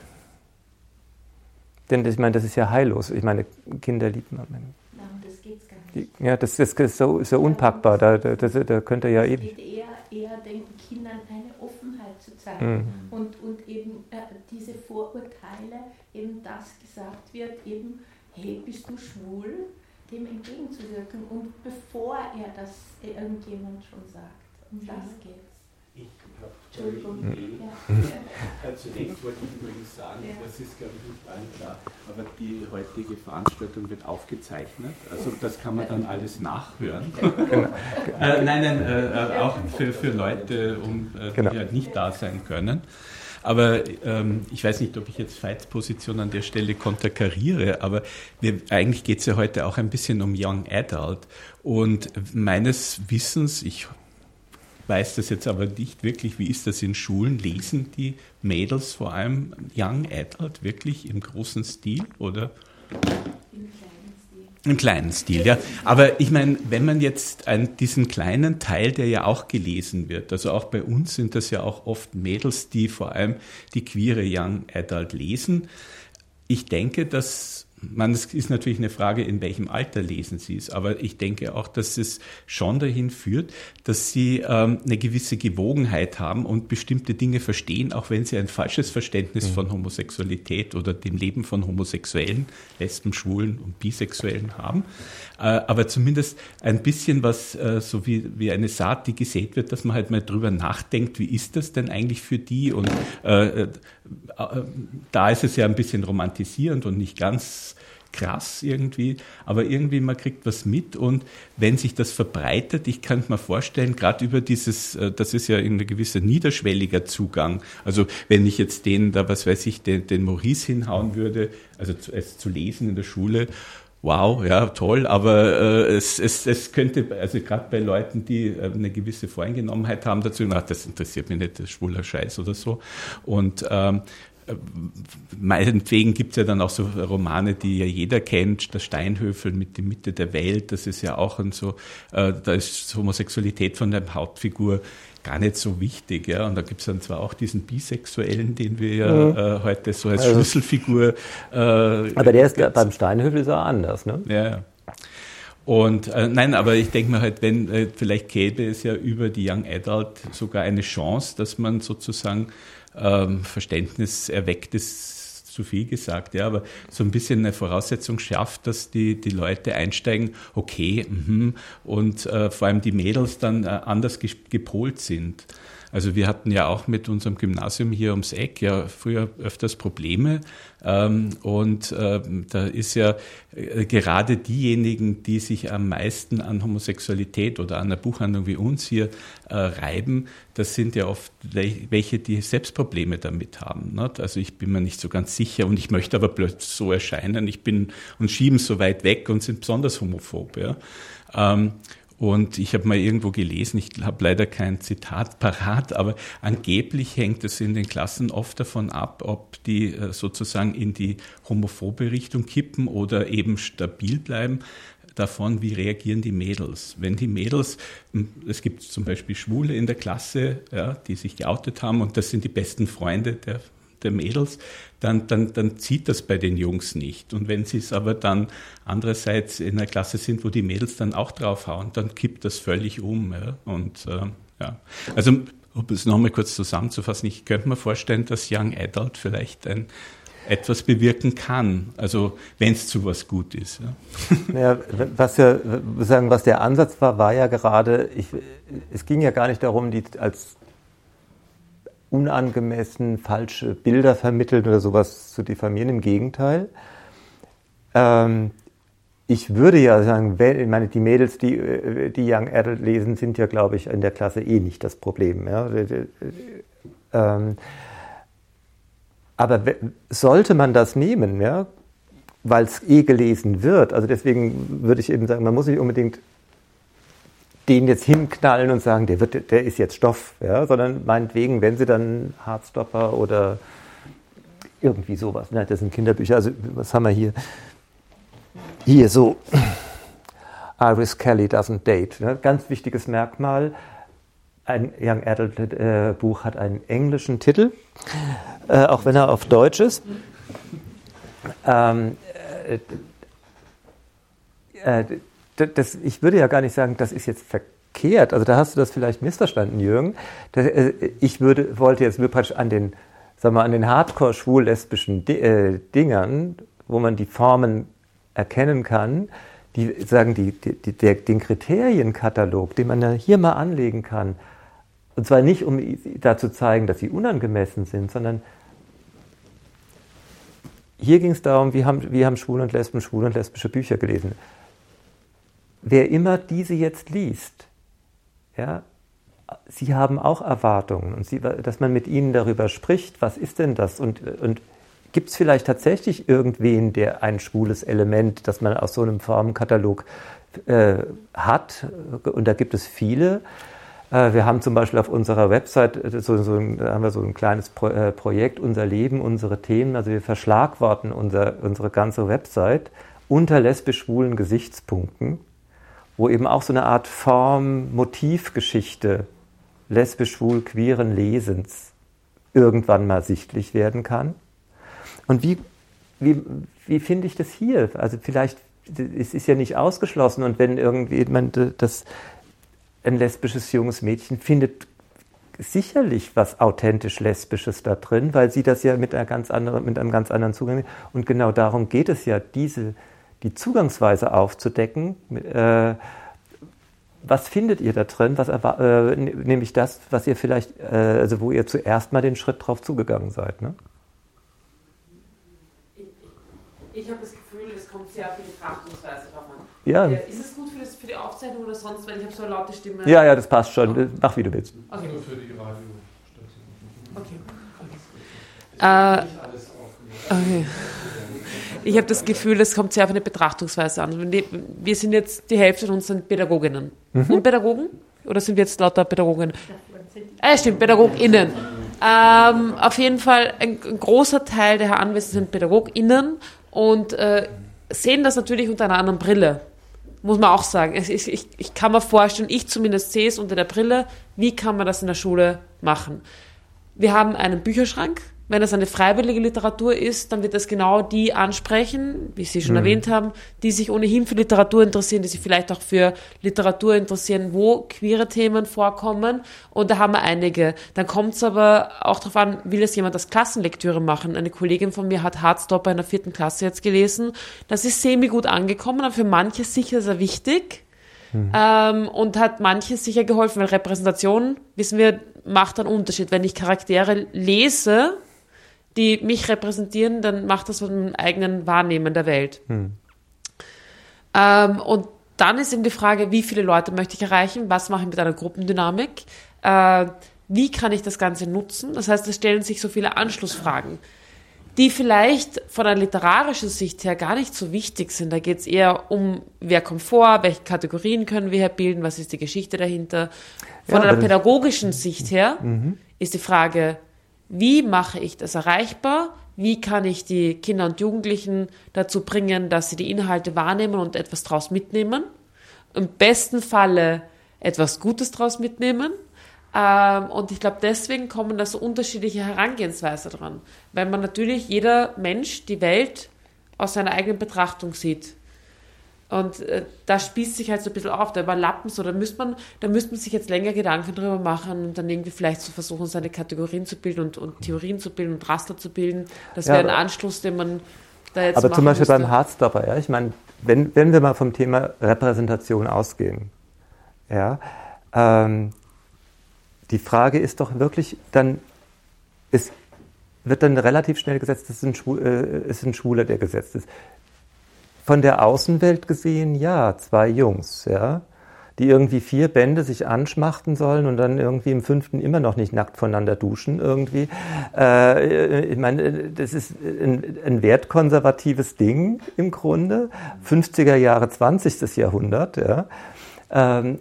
Denn ich meine, das ist ja heillos. Ich meine, Kinder lieb man. Nein, das geht's gar nicht. Ja, das, das ist so, so unpackbar. Da, da, das, da könnte ja es ewig. geht eher, eher den Kindern eine Offenheit zu zeigen. Mhm. Und, und eben äh, diese Vorurteile, eben das gesagt wird, eben, hey, bist du schwul? Dem entgegenzuwirken. Und bevor er das irgendjemand schon sagt. Um das geht's. Ich habe Entschuldigung. Idee. Ja. Ja. Zunächst wollte ich übrigens sagen, ja. Das ist, glaube ich, nicht allen klar, aber die heutige Veranstaltung wird aufgezeichnet, also das kann man dann alles nachhören. äh, nein, nein, äh, auch für, für Leute, um, äh, genau. die halt nicht da sein können. Aber ähm, ich weiß nicht, ob ich jetzt Veits Position an der Stelle konterkariere, aber wir, eigentlich geht es ja heute auch ein bisschen um Young Adult. Und meines Wissens, ich weiß das jetzt aber nicht wirklich, wie ist das in Schulen? Lesen die Mädels vor allem Young Adult wirklich im großen Stil oder? Im kleinen Stil. Im kleinen Stil, ja. Aber ich meine, wenn man jetzt einen, diesen kleinen Teil, der ja auch gelesen wird, also auch bei uns sind das ja auch oft Mädels, die vor allem die queere Young Adult lesen. Ich denke, dass man, es ist natürlich eine Frage, in welchem Alter lesen Sie es, aber ich denke auch, dass es schon dahin führt, dass Sie ähm, eine gewisse Gewogenheit haben und bestimmte Dinge verstehen, auch wenn Sie ein falsches Verständnis mhm. von Homosexualität oder dem Leben von Homosexuellen, Lesben, Schwulen und Bisexuellen haben. Äh, aber zumindest ein bisschen was, äh, so wie, wie eine Saat, die gesät wird, dass man halt mal drüber nachdenkt, wie ist das denn eigentlich für die? Und äh, äh, da ist es ja ein bisschen romantisierend und nicht ganz krass irgendwie, aber irgendwie man kriegt was mit und wenn sich das verbreitet, ich kann mir vorstellen, gerade über dieses, das ist ja ein gewisser niederschwelliger Zugang, also wenn ich jetzt den, da was weiß ich, den, den Maurice hinhauen würde, also zu, es zu lesen in der Schule, wow, ja, toll, aber äh, es, es, es könnte, also gerade bei Leuten, die äh, eine gewisse Voreingenommenheit haben dazu, ach, das interessiert mich nicht, das ist schwuler Scheiß oder so und ähm, meinetwegen gibt es ja dann auch so Romane, die ja jeder kennt, der Steinhöfel mit die Mitte der Welt, das ist ja auch und so, äh, da ist Homosexualität von der Hauptfigur gar nicht so wichtig, ja, und da gibt es dann zwar auch diesen Bisexuellen, den wir ja mhm. äh, heute so als also, Schlüsselfigur äh, aber der ist äh, beim Steinhöfel ist er anders, ne? Ja, ja. Und äh, nein, aber ich denke mir halt, wenn, äh, vielleicht gäbe es ja über die Young Adult sogar eine Chance, dass man sozusagen ähm, Verständnis erweckt, ist zu viel gesagt, ja, aber so ein bisschen eine Voraussetzung schafft, dass die, die Leute einsteigen, okay, mh, und äh, vor allem die Mädels dann äh, anders gepolt sind. Also wir hatten ja auch mit unserem Gymnasium hier ums Eck ja früher öfters Probleme ähm, und äh, da ist ja äh, gerade diejenigen, die sich am meisten an Homosexualität oder an einer Buchhandlung wie uns hier äh, reiben, das sind ja oft welche, die selbst Probleme damit haben. Nicht? Also ich bin mir nicht so ganz sicher und ich möchte aber plötzlich so erscheinen, ich bin und schieben so weit weg und sind besonders homophob. Ja. Ähm, Und ich habe mal irgendwo gelesen, ich habe leider kein Zitat parat, aber angeblich hängt es in den Klassen oft davon ab, ob die sozusagen in die homophobe Richtung kippen oder eben stabil bleiben, davon, wie reagieren die Mädels. Wenn die Mädels, es gibt zum Beispiel Schwule in der Klasse, ja, die sich geoutet haben und das sind die besten Freunde der der Mädels, dann, dann, dann zieht das bei den Jungs nicht. Und wenn sie es aber dann andererseits in einer Klasse sind, wo die Mädels dann auch draufhauen, dann kippt das völlig um. Ja. Und äh, ja, also um es nochmal kurz zusammenzufassen, ich könnte mir vorstellen, dass Young Adult vielleicht ein etwas bewirken kann, also wenn es zu was gut ist. Ja. Ja, was ja, sagen, was der Ansatz war, war ja gerade, ich, es ging ja gar nicht darum, die als unangemessen falsche Bilder vermittelt oder sowas zu diffamieren, im Gegenteil. Ähm, ich würde ja sagen, ich meine, die Mädels, die, die Young Adult lesen, sind ja, glaube ich, in der Klasse eh nicht das Problem. Ja? Ähm, aber sollte man das nehmen, ja, weil es eh gelesen wird, also deswegen würde ich eben sagen, man muss nicht unbedingt den jetzt hinknallen und sagen, der wird, der ist jetzt Stoff, ja, sondern meinetwegen, wenn sie dann Heartstopper oder irgendwie sowas, ne, das sind Kinderbücher, also was haben wir hier? Hier so, Iris Kelly doesn't date, ne, ganz wichtiges Merkmal. Ein Young Adult äh, Buch hat einen englischen Titel, äh, auch wenn er auf Deutsch ist. Ähm, äh, äh, Das, ich würde ja gar nicht sagen, das ist jetzt verkehrt. Also da hast du das vielleicht missverstanden, Jürgen. Das, äh, ich würde, wollte jetzt nur praktisch an den, sagen wir, an den Hardcore-schwul-lesbischen Di- äh, Dingern, wo man die Formen erkennen kann, die sagen, die, die, die, der, den Kriterienkatalog, den man ja hier mal anlegen kann, und zwar nicht, um da zu zeigen, dass sie unangemessen sind, sondern hier ging es darum, wie haben, wie haben Schwule und Lesben schwule und lesbische Bücher gelesen. Wer immer diese jetzt liest, ja, sie haben auch Erwartungen, und sie, dass man mit ihnen darüber spricht, was ist denn das? Und, und gibt es vielleicht tatsächlich irgendwen, der ein schwules Element, das man aus so einem Formenkatalog äh, hat? Und da gibt es viele. Äh, wir haben zum Beispiel auf unserer Website, so, so ein, da haben wir so ein kleines Pro, äh, Projekt, unser Leben, unsere Themen. Also wir verschlagworten unser, unsere ganze Website unter lesbisch-schwulen Gesichtspunkten, wo eben auch so eine Art Form-Motivgeschichte lesbisch-schwul-queeren Lesens irgendwann mal sichtlich werden kann. Und wie wie, wie finde ich das hier? Also vielleicht, es ist ja nicht ausgeschlossen und wenn irgendjemand das, ein lesbisches junges Mädchen findet sicherlich was authentisch Lesbisches da drin, weil sie das ja mit, einer ganz anderen, mit einem ganz anderen Zugang, und genau darum geht es ja, diese, die Zugangsweise aufzudecken. Äh, was findet ihr da drin? Was, äh, nämlich das, was ihr vielleicht, äh, also wo ihr zuerst mal den Schritt drauf zugegangen seid, ne? Ich, ich, ich habe das Gefühl, es kommt sehr auf die Betrachtungsweise drauf an. Ja. Ja, ist es gut für, das, für die Aufzeichnung oder sonst, weil ich habe so eine laute Stimme? Ja, ja, das passt schon. Oh. Mach, wie du willst. Okay. Nur für die Radiostation. Okay. okay. Äh, okay. Ich habe das Gefühl, es kommt sehr auf eine Betrachtungsweise an. Wir sind jetzt, die Hälfte von uns sind Pädagoginnen. Mhm. Und Pädagogen? Oder sind wir jetzt lauter Pädagogen? Ah, stimmt, PädagogInnen. Ähm, auf jeden Fall, ein, ein großer Teil der Anwesenden sind PädagogInnen und äh, sehen das natürlich unter einer anderen Brille. Muss man auch sagen. Ich, ich, ich kann mir vorstellen, ich zumindest sehe es unter der Brille, wie kann man das in der Schule machen. Wir haben einen Bücherschrank. Wenn das eine freiwillige Literatur ist, dann wird das genau die ansprechen, wie Sie schon mhm. erwähnt haben, die sich ohnehin für Literatur interessieren, die sich vielleicht auch für Literatur interessieren, wo queere Themen vorkommen. Und da haben wir einige. Dann kommt es aber auch darauf an, will es jemand als Klassenlektüre machen? Eine Kollegin von mir hat Hardstopper in der vierten Klasse jetzt gelesen. Das ist semi-gut angekommen, aber für manche sicher sehr wichtig. Mhm. Ähm, und hat manche sicher geholfen, weil Repräsentation, wissen wir, macht einen Unterschied. Wenn ich Charaktere lese, die mich repräsentieren, dann macht das von meinem eigenen Wahrnehmen der Welt. Hm. Ähm, und dann ist eben die Frage, wie viele Leute möchte ich erreichen? Was mache ich mit einer Gruppendynamik? Äh, wie kann ich das Ganze nutzen? Das heißt, es stellen sich so viele Anschlussfragen, die vielleicht von einer literarischen Sicht her gar nicht so wichtig sind. Da geht es eher um, wer kommt vor, welche Kategorien können wir hier bilden, was ist die Geschichte dahinter. Von ja, einer pädagogischen Sicht her mhm. ist die Frage, wie mache ich das erreichbar? Wie kann ich die Kinder und Jugendlichen dazu bringen, dass sie die Inhalte wahrnehmen und etwas draus mitnehmen? Im besten Falle etwas Gutes draus mitnehmen. Und ich glaube, deswegen kommen da so unterschiedliche Herangehensweisen dran. Weil man natürlich, jeder Mensch, die Welt aus seiner eigenen Betrachtung sieht. Und äh, da spießt sich halt so ein bisschen auf, da überlappen so, da müsste man, da müsste man sich jetzt länger Gedanken drüber machen und dann irgendwie vielleicht so versuchen, seine Kategorien zu bilden und, und Theorien zu bilden und Raster zu bilden. Das ja, wäre ein Anschluss, den man da jetzt aber machen zum Beispiel müsste. Beim Hardstopper, ja, ich meine, wenn, wenn wir mal vom Thema Repräsentation ausgehen, ja, ähm, die Frage ist doch wirklich, dann ist, wird dann relativ schnell gesetzt, es ist ein, Schwul, äh, ist ein Schwuler, der gesetzt ist. Von der Außenwelt gesehen, ja, zwei Jungs, ja, die irgendwie vier Bände sich anschmachten sollen und dann irgendwie im fünften immer noch nicht nackt voneinander duschen irgendwie. Äh, ich meine, das ist ein, ein wertkonservatives Ding im Grunde. fünfziger Jahre, zwanzigstes Jahrhundert, ja. Ähm,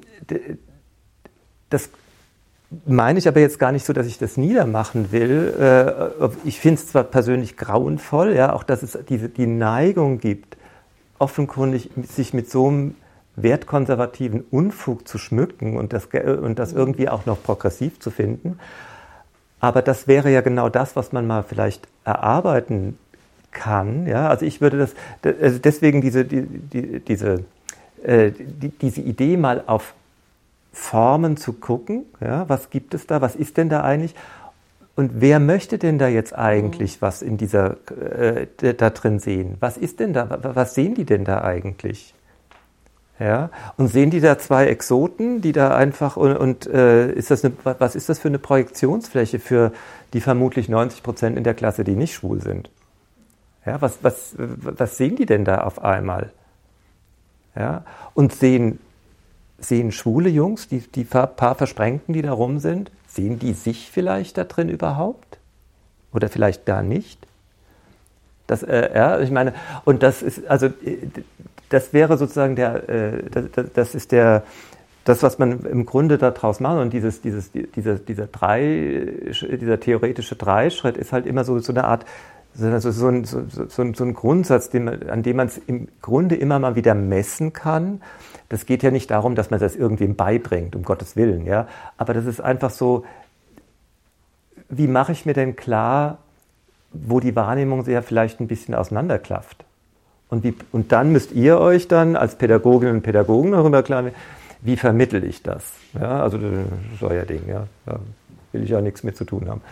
das meine ich aber jetzt gar nicht so, dass ich das niedermachen will. Äh, ich finde es zwar persönlich grauenvoll, ja, auch dass es diese, die Neigung gibt, offenkundig sich mit so einem wertkonservativen Unfug zu schmücken und das, und das irgendwie auch noch progressiv zu finden. Aber das wäre ja genau das, was man mal vielleicht erarbeiten kann. Ja? Also ich würde das, also deswegen diese, die, die, diese, äh, die, diese Idee mal auf Formen zu gucken, ja? Was gibt es da, was ist denn da eigentlich? Und wer möchte denn da jetzt eigentlich was in dieser, äh, da drin sehen? Was ist denn da, was sehen die denn da eigentlich? Ja? Und sehen die da zwei Exoten, die da einfach, und, und äh, ist das eine, was ist das für eine Projektionsfläche für die vermutlich neunzig Prozent in der Klasse, die nicht schwul sind? Ja, was, was, was sehen die denn da auf einmal? Ja? Und sehen, sehen schwule Jungs, die, die paar Versprengten, die da rum sind, sehen die sich vielleicht da drin überhaupt? Oder vielleicht gar nicht? Das, äh, ja, ich meine, und das ist, also, das wäre sozusagen der, äh, das, das ist der, das, was man im Grunde daraus macht, und dieses, dieses, dieser, dieser drei, dieser theoretische Dreischritt ist halt immer so, so eine Art, also so ein, so, so, so ein Grundsatz, den man, an dem man es im Grunde immer mal wieder messen kann. Das geht ja nicht darum, dass man das irgendwem beibringt, um Gottes Willen, ja. Aber das ist einfach so, wie mache ich mir denn klar, wo die Wahrnehmung sehr vielleicht ein bisschen auseinanderklafft. Und, wie, und dann müsst ihr euch dann als Pädagoginnen und Pädagogen darüber klar werden, wie vermittle ich das? Ja, also das ist euer Ding, ja. Da will ich ja nichts mit zu tun haben.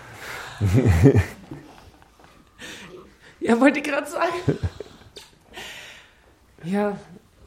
Ja, wollte ich gerade sagen. Ja.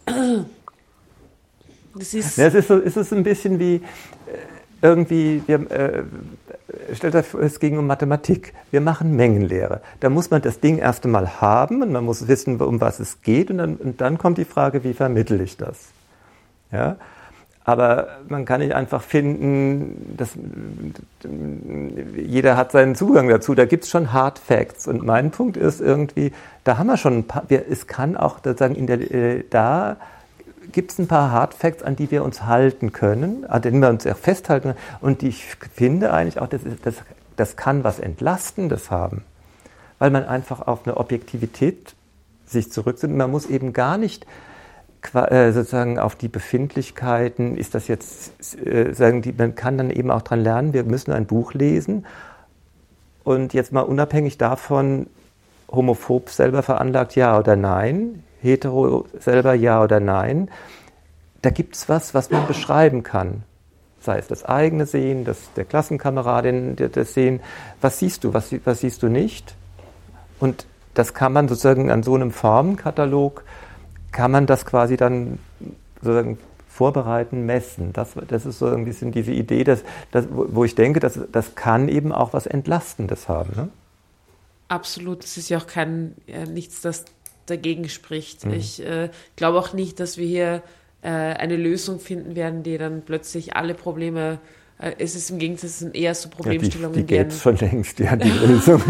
Das ist, ja, es ist so, es ist ein bisschen wie irgendwie, wir, äh, stellt euch vor, es ging um Mathematik. Wir machen Mengenlehre. Da muss man das Ding erst einmal haben und man muss wissen, um was es geht. Und dann, und dann kommt die Frage, wie vermittle ich das? Ja? Aber man kann nicht einfach finden, dass jeder hat seinen Zugang dazu. Da gibt es schon Hard Facts. Und mein Punkt ist irgendwie, da haben wir schon ein paar, wir, es kann auch sozusagen in der, äh, da gibt es ein paar Hard Facts, an die wir uns halten können, an denen wir uns auch festhalten. Und ich finde eigentlich auch, das, ist, das, das kann was Entlastendes haben, weil man einfach auf eine Objektivität sich zurückzieht. Man muss eben gar nicht sozusagen auf die Befindlichkeiten, ist das jetzt, sagen die, man kann dann eben auch dran lernen, wir müssen ein Buch lesen und jetzt mal unabhängig davon, homophob selber veranlagt, ja oder nein, hetero selber, ja oder nein, da gibt es was, was man beschreiben kann. Sei es das eigene Sehen, das der Klassenkameradin, das Sehen. Was siehst du, was, was siehst du nicht? Und das kann man sozusagen an so einem Formenkatalog, kann man das quasi dann sozusagen vorbereiten, messen. Das, das ist so ein bisschen diese Idee, dass, dass, wo ich denke, dass, das kann eben auch was Entlastendes haben. Ne? Absolut, es ist ja auch kein, äh, nichts, das dagegen spricht. Mhm. Ich äh, glaube auch nicht, dass wir hier äh, eine Lösung finden werden, die dann plötzlich alle Probleme, äh, es ist im Gegensatz, es sind eher so Problemstellungen. Ja, die die gäbe es schon längst, ja, die Lösung.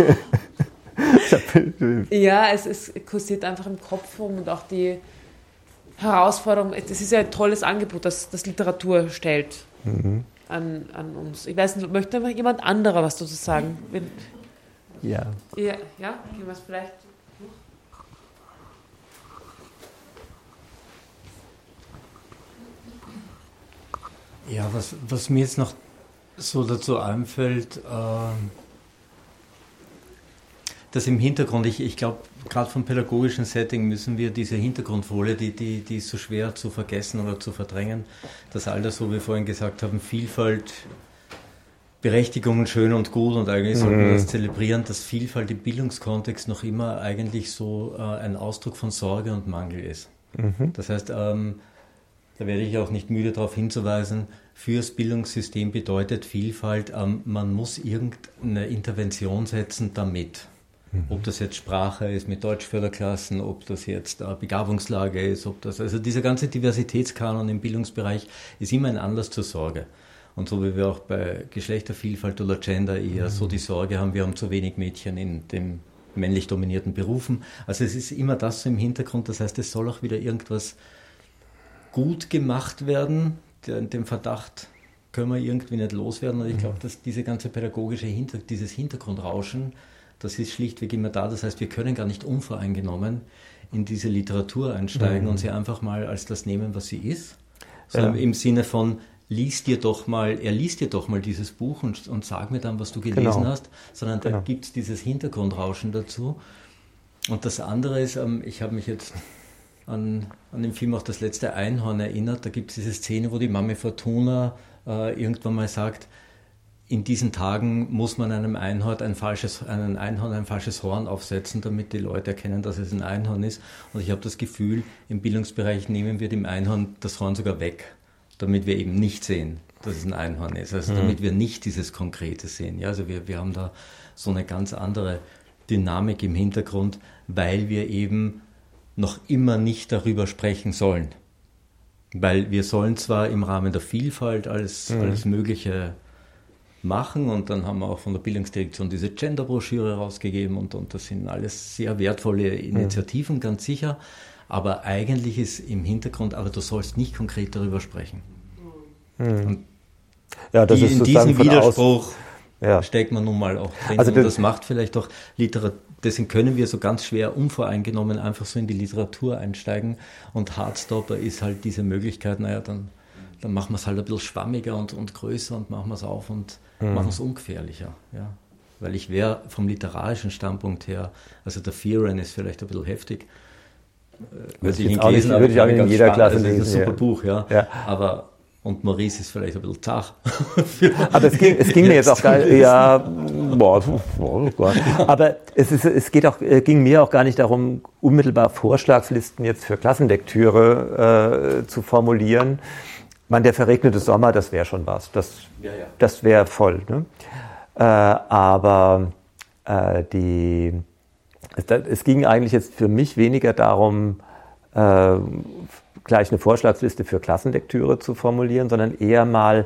Ja, es, es kursiert einfach im Kopf rum und auch die Herausforderung, das ist ja ein tolles Angebot, das, das Literatur stellt mhm. an, an uns. Ich weiß nicht, möchte aber jemand anderer was dazu sagen? Wenn, ja. Ja, ja, gehen wir es vielleicht. Ja, was, was mir jetzt noch so dazu einfällt, äh, dass im Hintergrund, ich, ich glaube, gerade vom pädagogischen Setting müssen wir diese Hintergrundfolie, die, die, die ist so schwer zu vergessen oder zu verdrängen, dass all das, so wie wir vorhin gesagt haben, Vielfalt, Berechtigung schön und gut und eigentlich mhm. sollten wir das zelebrieren, dass Vielfalt im Bildungskontext noch immer eigentlich so äh, ein Ausdruck von Sorge und Mangel ist. Mhm. Das heißt, ähm, da werde ich auch nicht müde darauf hinzuweisen, fürs Bildungssystem bedeutet Vielfalt, ähm, man muss irgendeine Intervention setzen damit. Mhm. Ob das jetzt Sprache ist mit Deutschförderklassen, ob das jetzt äh, Begabungslage ist, ob das, also dieser ganze Diversitätskanon im Bildungsbereich ist immer ein Anlass zur Sorge. Und so wie wir auch bei Geschlechtervielfalt oder Gender eher mhm. so die Sorge haben, wir haben zu wenig Mädchen in den männlich dominierten Berufen. Also es ist immer das so im Hintergrund, das heißt, es soll auch wieder irgendwas gut gemacht werden. Den Verdacht können wir irgendwie nicht loswerden. Und ich glaube, dass diese ganze pädagogische Hinter dieses Hintergrundrauschen, das ist schlichtweg immer da. Das heißt, wir können gar nicht unvoreingenommen in diese Literatur einsteigen mhm. und sie einfach mal als das nehmen, was sie ist. Sondern ja. im Sinne von, lies dir doch mal, er liest dir doch mal dieses Buch und, und sag mir dann, was du gelesen genau. hast. Sondern da genau. gibt es dieses Hintergrundrauschen dazu. Und das andere ist, ich habe mich jetzt An, an dem Film auch Das letzte Einhorn erinnert. Da gibt es diese Szene, wo die Mami Fortuna äh, irgendwann mal sagt, in diesen Tagen muss man einem Einhorn ein falsches, einem Einhorn ein falsches Horn aufsetzen, damit die Leute erkennen, dass es ein Einhorn ist. Und ich habe das Gefühl, im Bildungsbereich nehmen wir dem Einhorn das Horn sogar weg, damit wir eben nicht sehen, dass es ein Einhorn ist. Also mhm. damit wir nicht dieses Konkrete sehen. Ja, also wir, wir haben da so eine ganz andere Dynamik im Hintergrund, weil wir eben noch immer nicht darüber sprechen sollen. Weil wir sollen zwar im Rahmen der Vielfalt alles, mhm. alles Mögliche machen und dann haben wir auch von der Bildungsdirektion diese Gender-Broschüre rausgegeben und, und das sind alles sehr wertvolle Initiativen, mhm. ganz sicher, aber eigentlich ist im Hintergrund, aber du sollst nicht konkret darüber sprechen. Mhm. Und ja, das die, ist in diesem Widerspruch aus, ja. steckt man nun mal auch drin also und das macht vielleicht auch Literatur. Deswegen können wir so ganz schwer unvoreingenommen einfach so in die Literatur einsteigen und Hardstopper ist halt diese Möglichkeit, naja, dann, dann machen wir es halt ein bisschen schwammiger und, und größer und machen wir es auf und mhm. machen es ungefährlicher. Ja. weil ich wäre vom literarischen Standpunkt her, also der Fearon ist vielleicht ein bisschen heftig. Würde ich, ich auch nicht, würde ich auch in jeder spannend. Klasse lesen. Das ist ein super ja. Buch, ja. ja. Aber und Maurice ist vielleicht ein bisschen zart. Aber es ging, es ging mir jetzt auch gar nicht, ja, boah, oh Gott. Aber es, ist, es geht auch, ging mir auch gar nicht darum, unmittelbar Vorschlagslisten jetzt für Klassenlektüre äh, zu formulieren. Ich meine, der verregnete Sommer, das wäre schon was. Das, ja, ja. das wäre voll. Ne? Äh, aber äh, die, es, es ging eigentlich jetzt für mich weniger darum, äh, gleich eine Vorschlagsliste für Klassenlektüre zu formulieren, sondern eher mal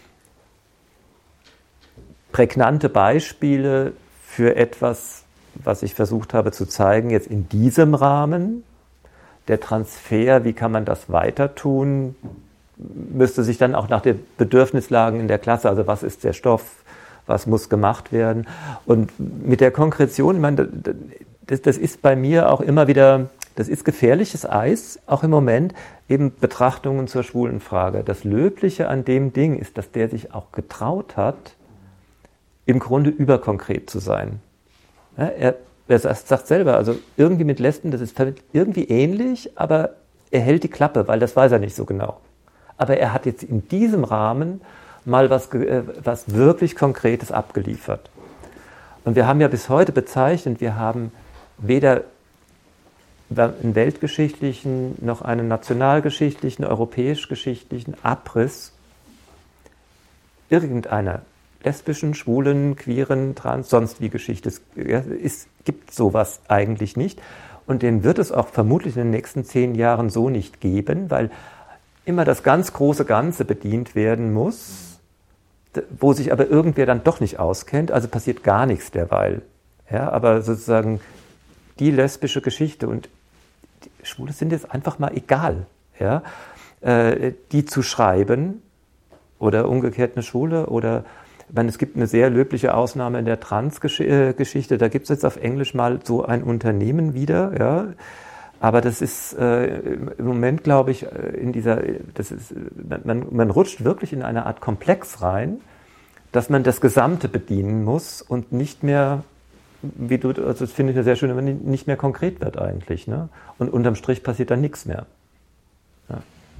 prägnante Beispiele für etwas, was ich versucht habe zu zeigen, jetzt in diesem Rahmen. Der Transfer, wie kann man das weiter tun, müsste sich dann auch nach den Bedürfnislagen in der Klasse, also was ist der Stoff, was muss gemacht werden. Und mit der Konkretion, ich meine, das, das ist bei mir auch immer wieder... Das ist gefährliches Eis, auch im Moment, eben Betrachtungen zur Schwulenfrage. Das Löbliche an dem Ding ist, dass der sich auch getraut hat, im Grunde überkonkret zu sein. Ja, er, er sagt selber, also irgendwie mit Lesben, das ist irgendwie ähnlich, aber er hält die Klappe, weil das weiß er nicht so genau. Aber er hat jetzt in diesem Rahmen mal was, was wirklich Konkretes abgeliefert. Und wir haben ja bis heute bezeichnet, wir haben weder einen weltgeschichtlichen, noch einen nationalgeschichtlichen, europäisch-geschichtlichen Abriss irgendeiner lesbischen, schwulen, queeren, trans, sonst wie Geschichte. Es ist, gibt sowas eigentlich nicht. Und den wird es auch vermutlich in den nächsten zehn Jahren so nicht geben, weil immer das ganz große Ganze bedient werden muss, wo sich aber irgendwer dann doch nicht auskennt, also passiert gar nichts derweil. Ja, aber sozusagen die lesbische Geschichte und die Schwule sind jetzt einfach mal egal, ja, äh, die zu schreiben oder umgekehrt eine Schwule oder, ich meine, es gibt eine sehr löbliche Ausnahme in der Trans-Geschichte, da gibt es jetzt auf Englisch mal so ein Unternehmen wieder, ja, aber das ist äh, im Moment, glaube ich, in dieser, das ist, man, man rutscht wirklich in eine Art Komplex rein, dass man das Gesamte bedienen muss und nicht mehr wie du, also das finde ich eine sehr schöne, wenn nicht mehr konkret wird eigentlich, ne? Und unterm Strich passiert dann nichts mehr. Ja.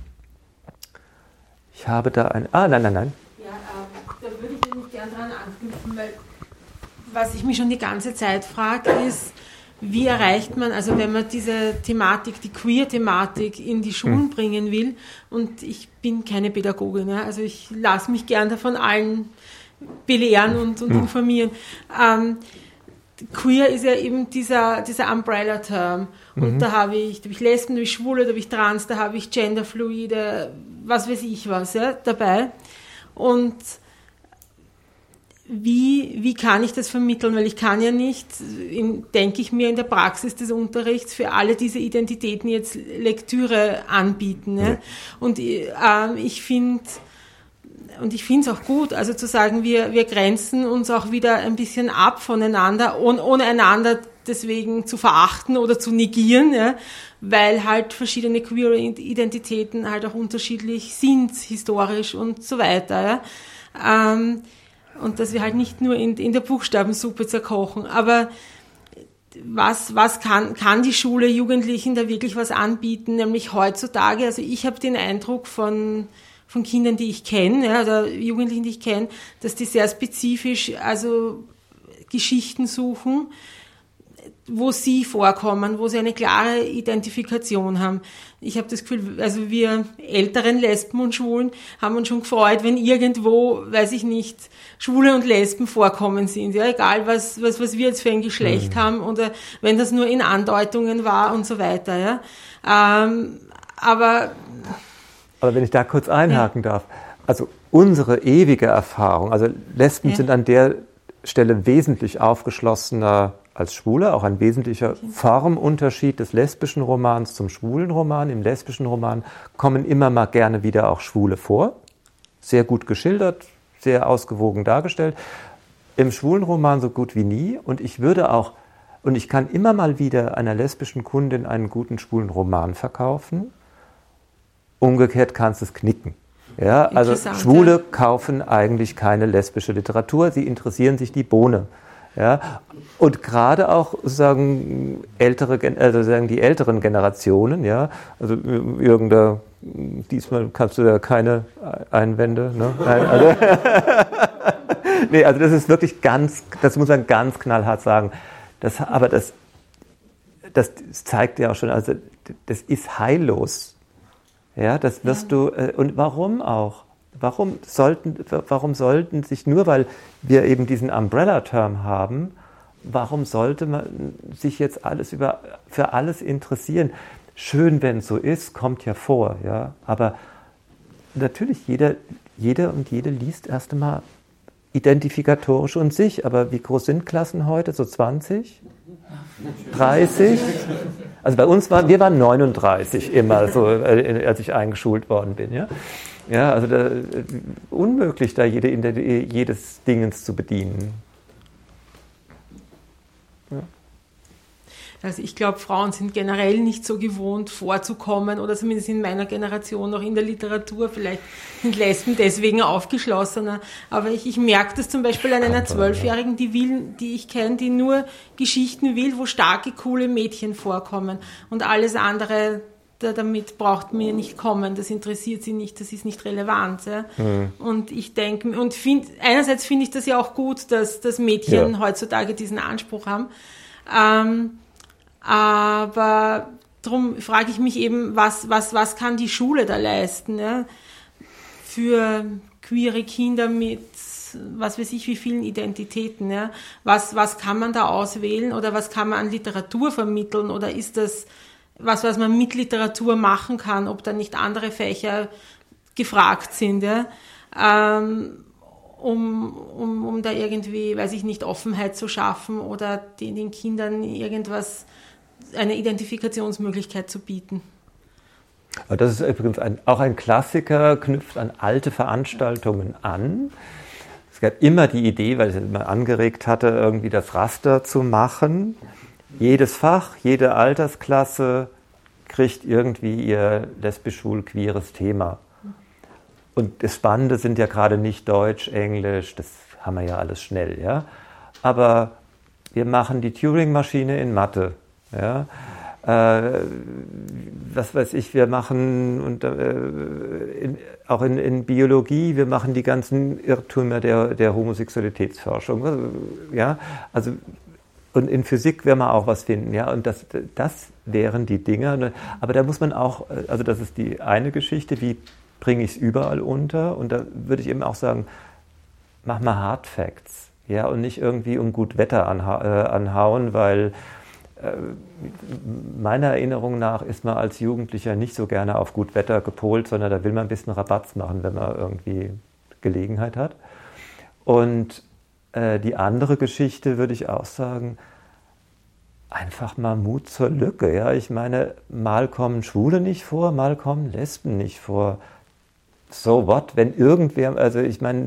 Ich habe da ein, ah, nein, nein, nein. Ja, äh, da würde ich nämlich gerne dran anknüpfen, weil was ich mich schon die ganze Zeit frage, ist, wie erreicht man, also wenn man diese Thematik, die Queer-Thematik in die Schulen hm. bringen will, und ich bin keine Pädagogin, ja, also ich lasse mich gern davon allen belehren und, und hm. informieren. Ähm, Queer ist ja eben dieser, dieser Umbrella-Term. Und mhm. da habe ich, da habe ich Lesben, da habe ich Schwule, da habe ich Trans, da habe ich Genderfluide, was weiß ich was, ja, dabei. Und wie, wie kann ich das vermitteln? Weil ich kann ja nicht, in, denke ich mir, in der Praxis des Unterrichts für alle diese Identitäten jetzt Lektüre anbieten. Ja? Ja. Und äh, ich finde... Und ich finde es auch gut, also zu sagen, wir, wir grenzen uns auch wieder ein bisschen ab voneinander, ohne, ohne einander deswegen zu verachten oder zu negieren, ja, weil halt verschiedene queere Identitäten halt auch unterschiedlich sind, historisch und so weiter. Ja. Ähm, und dass wir halt nicht nur in, in der Buchstabensuppe zerkochen. Aber was, was kann, kann die Schule Jugendlichen da wirklich was anbieten, nämlich heutzutage, also ich habe den Eindruck von... von Kindern, die ich kenne, ja, oder Jugendlichen, die ich kenne, dass die sehr spezifisch also Geschichten suchen, wo sie vorkommen, wo sie eine klare Identifikation haben. Ich habe das Gefühl, also wir älteren Lesben und Schwulen haben uns schon gefreut, wenn irgendwo, weiß ich nicht, Schwule und Lesben vorkommen sind. Ja, egal, was, was, was wir jetzt für ein Geschlecht mhm. haben oder wenn das nur in Andeutungen war und so weiter. Ja. Ähm, aber... Aber wenn ich da kurz einhaken ja. darf, also unsere ewige Erfahrung, also Lesben ja. sind an der Stelle wesentlich aufgeschlossener als Schwule, auch ein wesentlicher okay. Formunterschied des lesbischen Romans zum schwulen Roman. Im lesbischen Roman kommen immer mal gerne wieder auch Schwule vor, sehr gut geschildert, sehr ausgewogen dargestellt. Im schwulen Roman so gut wie nie, und ich würde auch, und ich kann immer mal wieder einer lesbischen Kundin einen guten schwulen Roman verkaufen. Umgekehrt kannst du es knicken. Ja, also Schwule ja. kaufen eigentlich keine lesbische Literatur, sie interessieren sich die Bohne. Ja, und gerade auch sagen ältere, also sagen die älteren Generationen, ja, also irgendeiner, diesmal kannst du ja keine Einwände, ne? Nein, also, nee, also das ist wirklich ganz, das muss man ganz knallhart sagen. Das, aber das, das zeigt ja auch schon, also das ist heillos. Ja, das wirst ja. du, und warum auch? Warum sollten, warum sollten sich, nur weil wir eben diesen Umbrella-Term haben, warum sollte man sich jetzt alles über, für alles interessieren? Schön, wenn es so ist, kommt ja vor, ja. Aber natürlich, jeder, jeder und jede liest erst einmal identifikatorisch und sich. Aber wie groß sind Klassen heute? So zwanzig? dreißig? Also bei uns waren, wir waren neununddreißig immer, so, als ich eingeschult worden bin, ja. Ja, also da, unmöglich, da jede, jedes Dingens zu bedienen. Ja. Also ich glaube, Frauen sind generell nicht so gewohnt vorzukommen oder zumindest in meiner Generation noch in der Literatur. Vielleicht sind Lesben deswegen aufgeschlossener. Aber ich, ich merke das zum Beispiel an einer Zwölfjährigen, die will, die ich kenne, die nur Geschichten will, wo starke, coole Mädchen vorkommen und alles andere, damit braucht mir nicht kommen, das interessiert sie nicht, das ist nicht relevant. Ja? Mhm. Und ich denke, und find, einerseits finde ich das ja auch gut, dass, dass Mädchen ja. heutzutage diesen Anspruch haben. Ähm, aber darum frage ich mich eben, was, was, was kann die Schule da leisten? Ja? Für queere Kinder mit, was weiß ich, wie vielen Identitäten. Ja? Was, was kann man da auswählen oder was kann man an Literatur vermitteln oder ist das was, was man mit Literatur machen kann, ob da nicht andere Fächer gefragt sind, ja, ähm, um, um, um da irgendwie, weiß ich nicht, Offenheit zu schaffen oder den, den Kindern irgendwas, eine Identifikationsmöglichkeit zu bieten. Das ist übrigens ein, auch ein Klassiker, knüpft an alte Veranstaltungen an. Es gab immer die Idee, weil ich es immer angeregt hatte, irgendwie das Raster zu machen. Jedes Fach, jede Altersklasse kriegt irgendwie ihr lesbisch-schwul-queeres Thema. Und das Spannende sind ja gerade nicht Deutsch, Englisch, das haben wir ja alles schnell, ja. Aber wir machen die Turing-Maschine in Mathe, ja. Äh, was weiß ich, wir machen und, äh, in, auch in, in Biologie, wir machen die ganzen Irrtümer der, der Homosexualitätsforschung, ja. Also und in Physik werden wir auch was finden, ja, und das, das wären die Dinge. Aber da muss man auch, also das ist die eine Geschichte, wie bringe ich es überall unter? Und da würde ich eben auch sagen, mach mal Hard Facts, ja, und nicht irgendwie um gut Wetter anha- äh, anhauen, weil äh, meiner Erinnerung nach ist man als Jugendlicher nicht so gerne auf gut Wetter gepolt, sondern da will man ein bisschen Rabatz machen, wenn man irgendwie Gelegenheit hat. Und die andere Geschichte würde ich auch sagen, einfach mal Mut zur Lücke. Ja? Ich meine, mal kommen Schwule nicht vor, mal kommen Lesben nicht vor. So what? Wenn irgendwer, also ich meine,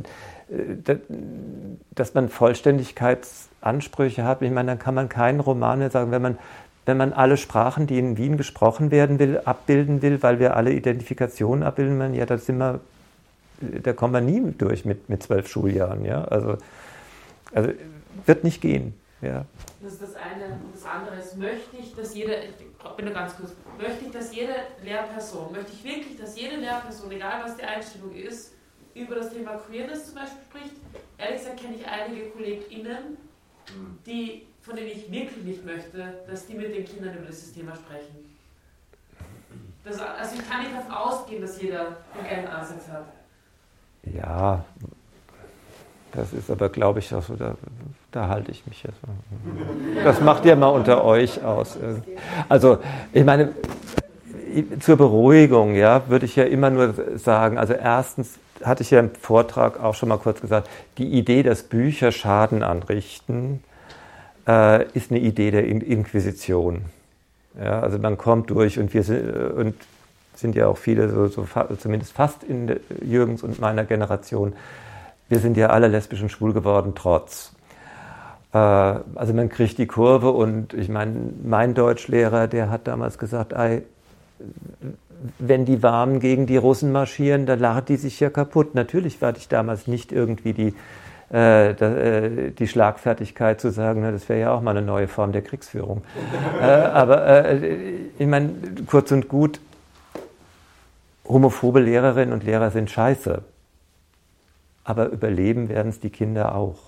dass man Vollständigkeitsansprüche hat, ich meine, dann kann man keinen Roman mehr sagen, wenn man, wenn man alle Sprachen, die in Wien gesprochen werden will, abbilden will, weil wir alle Identifikationen abbilden wollen, ja, da sind wir, da kommen wir nie durch mit, mit zwölf Schuljahren, ja, also Also wird nicht gehen. Ja. Das ist das eine. Und das andere ist, möchte ich, dass jede, ich bin nur ganz kurz, möchte ich, dass jede Lehrperson, möchte ich wirklich, dass jede Lehrperson, egal was die Einstellung ist, über das Thema Queerness zum Beispiel spricht? Ehrlich gesagt kenne ich einige KollegInnen, die, von denen ich wirklich nicht möchte, dass die mit den Kindern über dieses Thema sprechen. Das, also ich kann nicht davon ausgehen, dass jeder den gleichen Ansatz hat. Ja, das ist aber, glaube ich, auch so, da, da halte ich mich jetzt. Das macht ihr mal unter euch aus. Also, ich meine, zur Beruhigung, ja, würde ich ja immer nur sagen, also erstens hatte ich ja im Vortrag auch schon mal kurz gesagt, die Idee, dass Bücher Schaden anrichten, äh, ist eine Idee der In- Inquisition. Ja, also man kommt durch und wir sind, und sind ja auch viele, so, so fa- zumindest fast in der, Jürgens und meiner Generation, wir sind ja alle lesbisch und schwul geworden, trotz. Äh, also man kriegt die Kurve und ich meine, mein Deutschlehrer, der hat damals gesagt, ey, wenn die Warmen gegen die Russen marschieren, dann lachen die sich ja kaputt. Natürlich war ich damals nicht irgendwie die, äh, da, äh, die Schlagfertigkeit zu sagen, na, das wäre ja auch mal eine neue Form der Kriegsführung. äh, aber äh, ich meine, kurz und gut, homophobe Lehrerinnen und Lehrer sind scheiße. Aber überleben werden es die Kinder auch.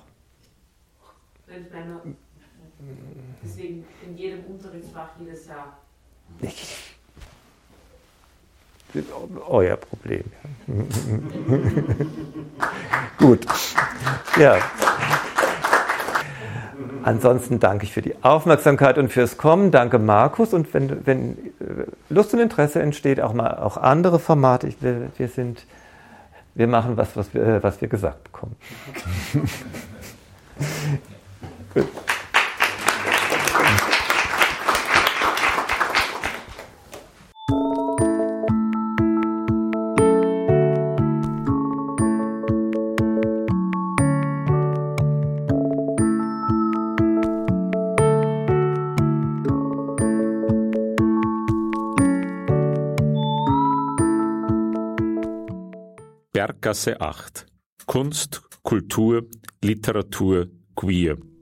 Deswegen in jedem Unterrichtsfach jedes Jahr. Euer Problem. Gut. Ja. Ansonsten danke ich für die Aufmerksamkeit und fürs Kommen. Danke, Markus. Und wenn, wenn Lust und Interesse entsteht, auch mal auch andere Formate. Ich, wir, wir sind, wir machen was, was wir, was wir gesagt bekommen. Gut. Berggasse acht. Kunst, Kultur, Literatur, Queer.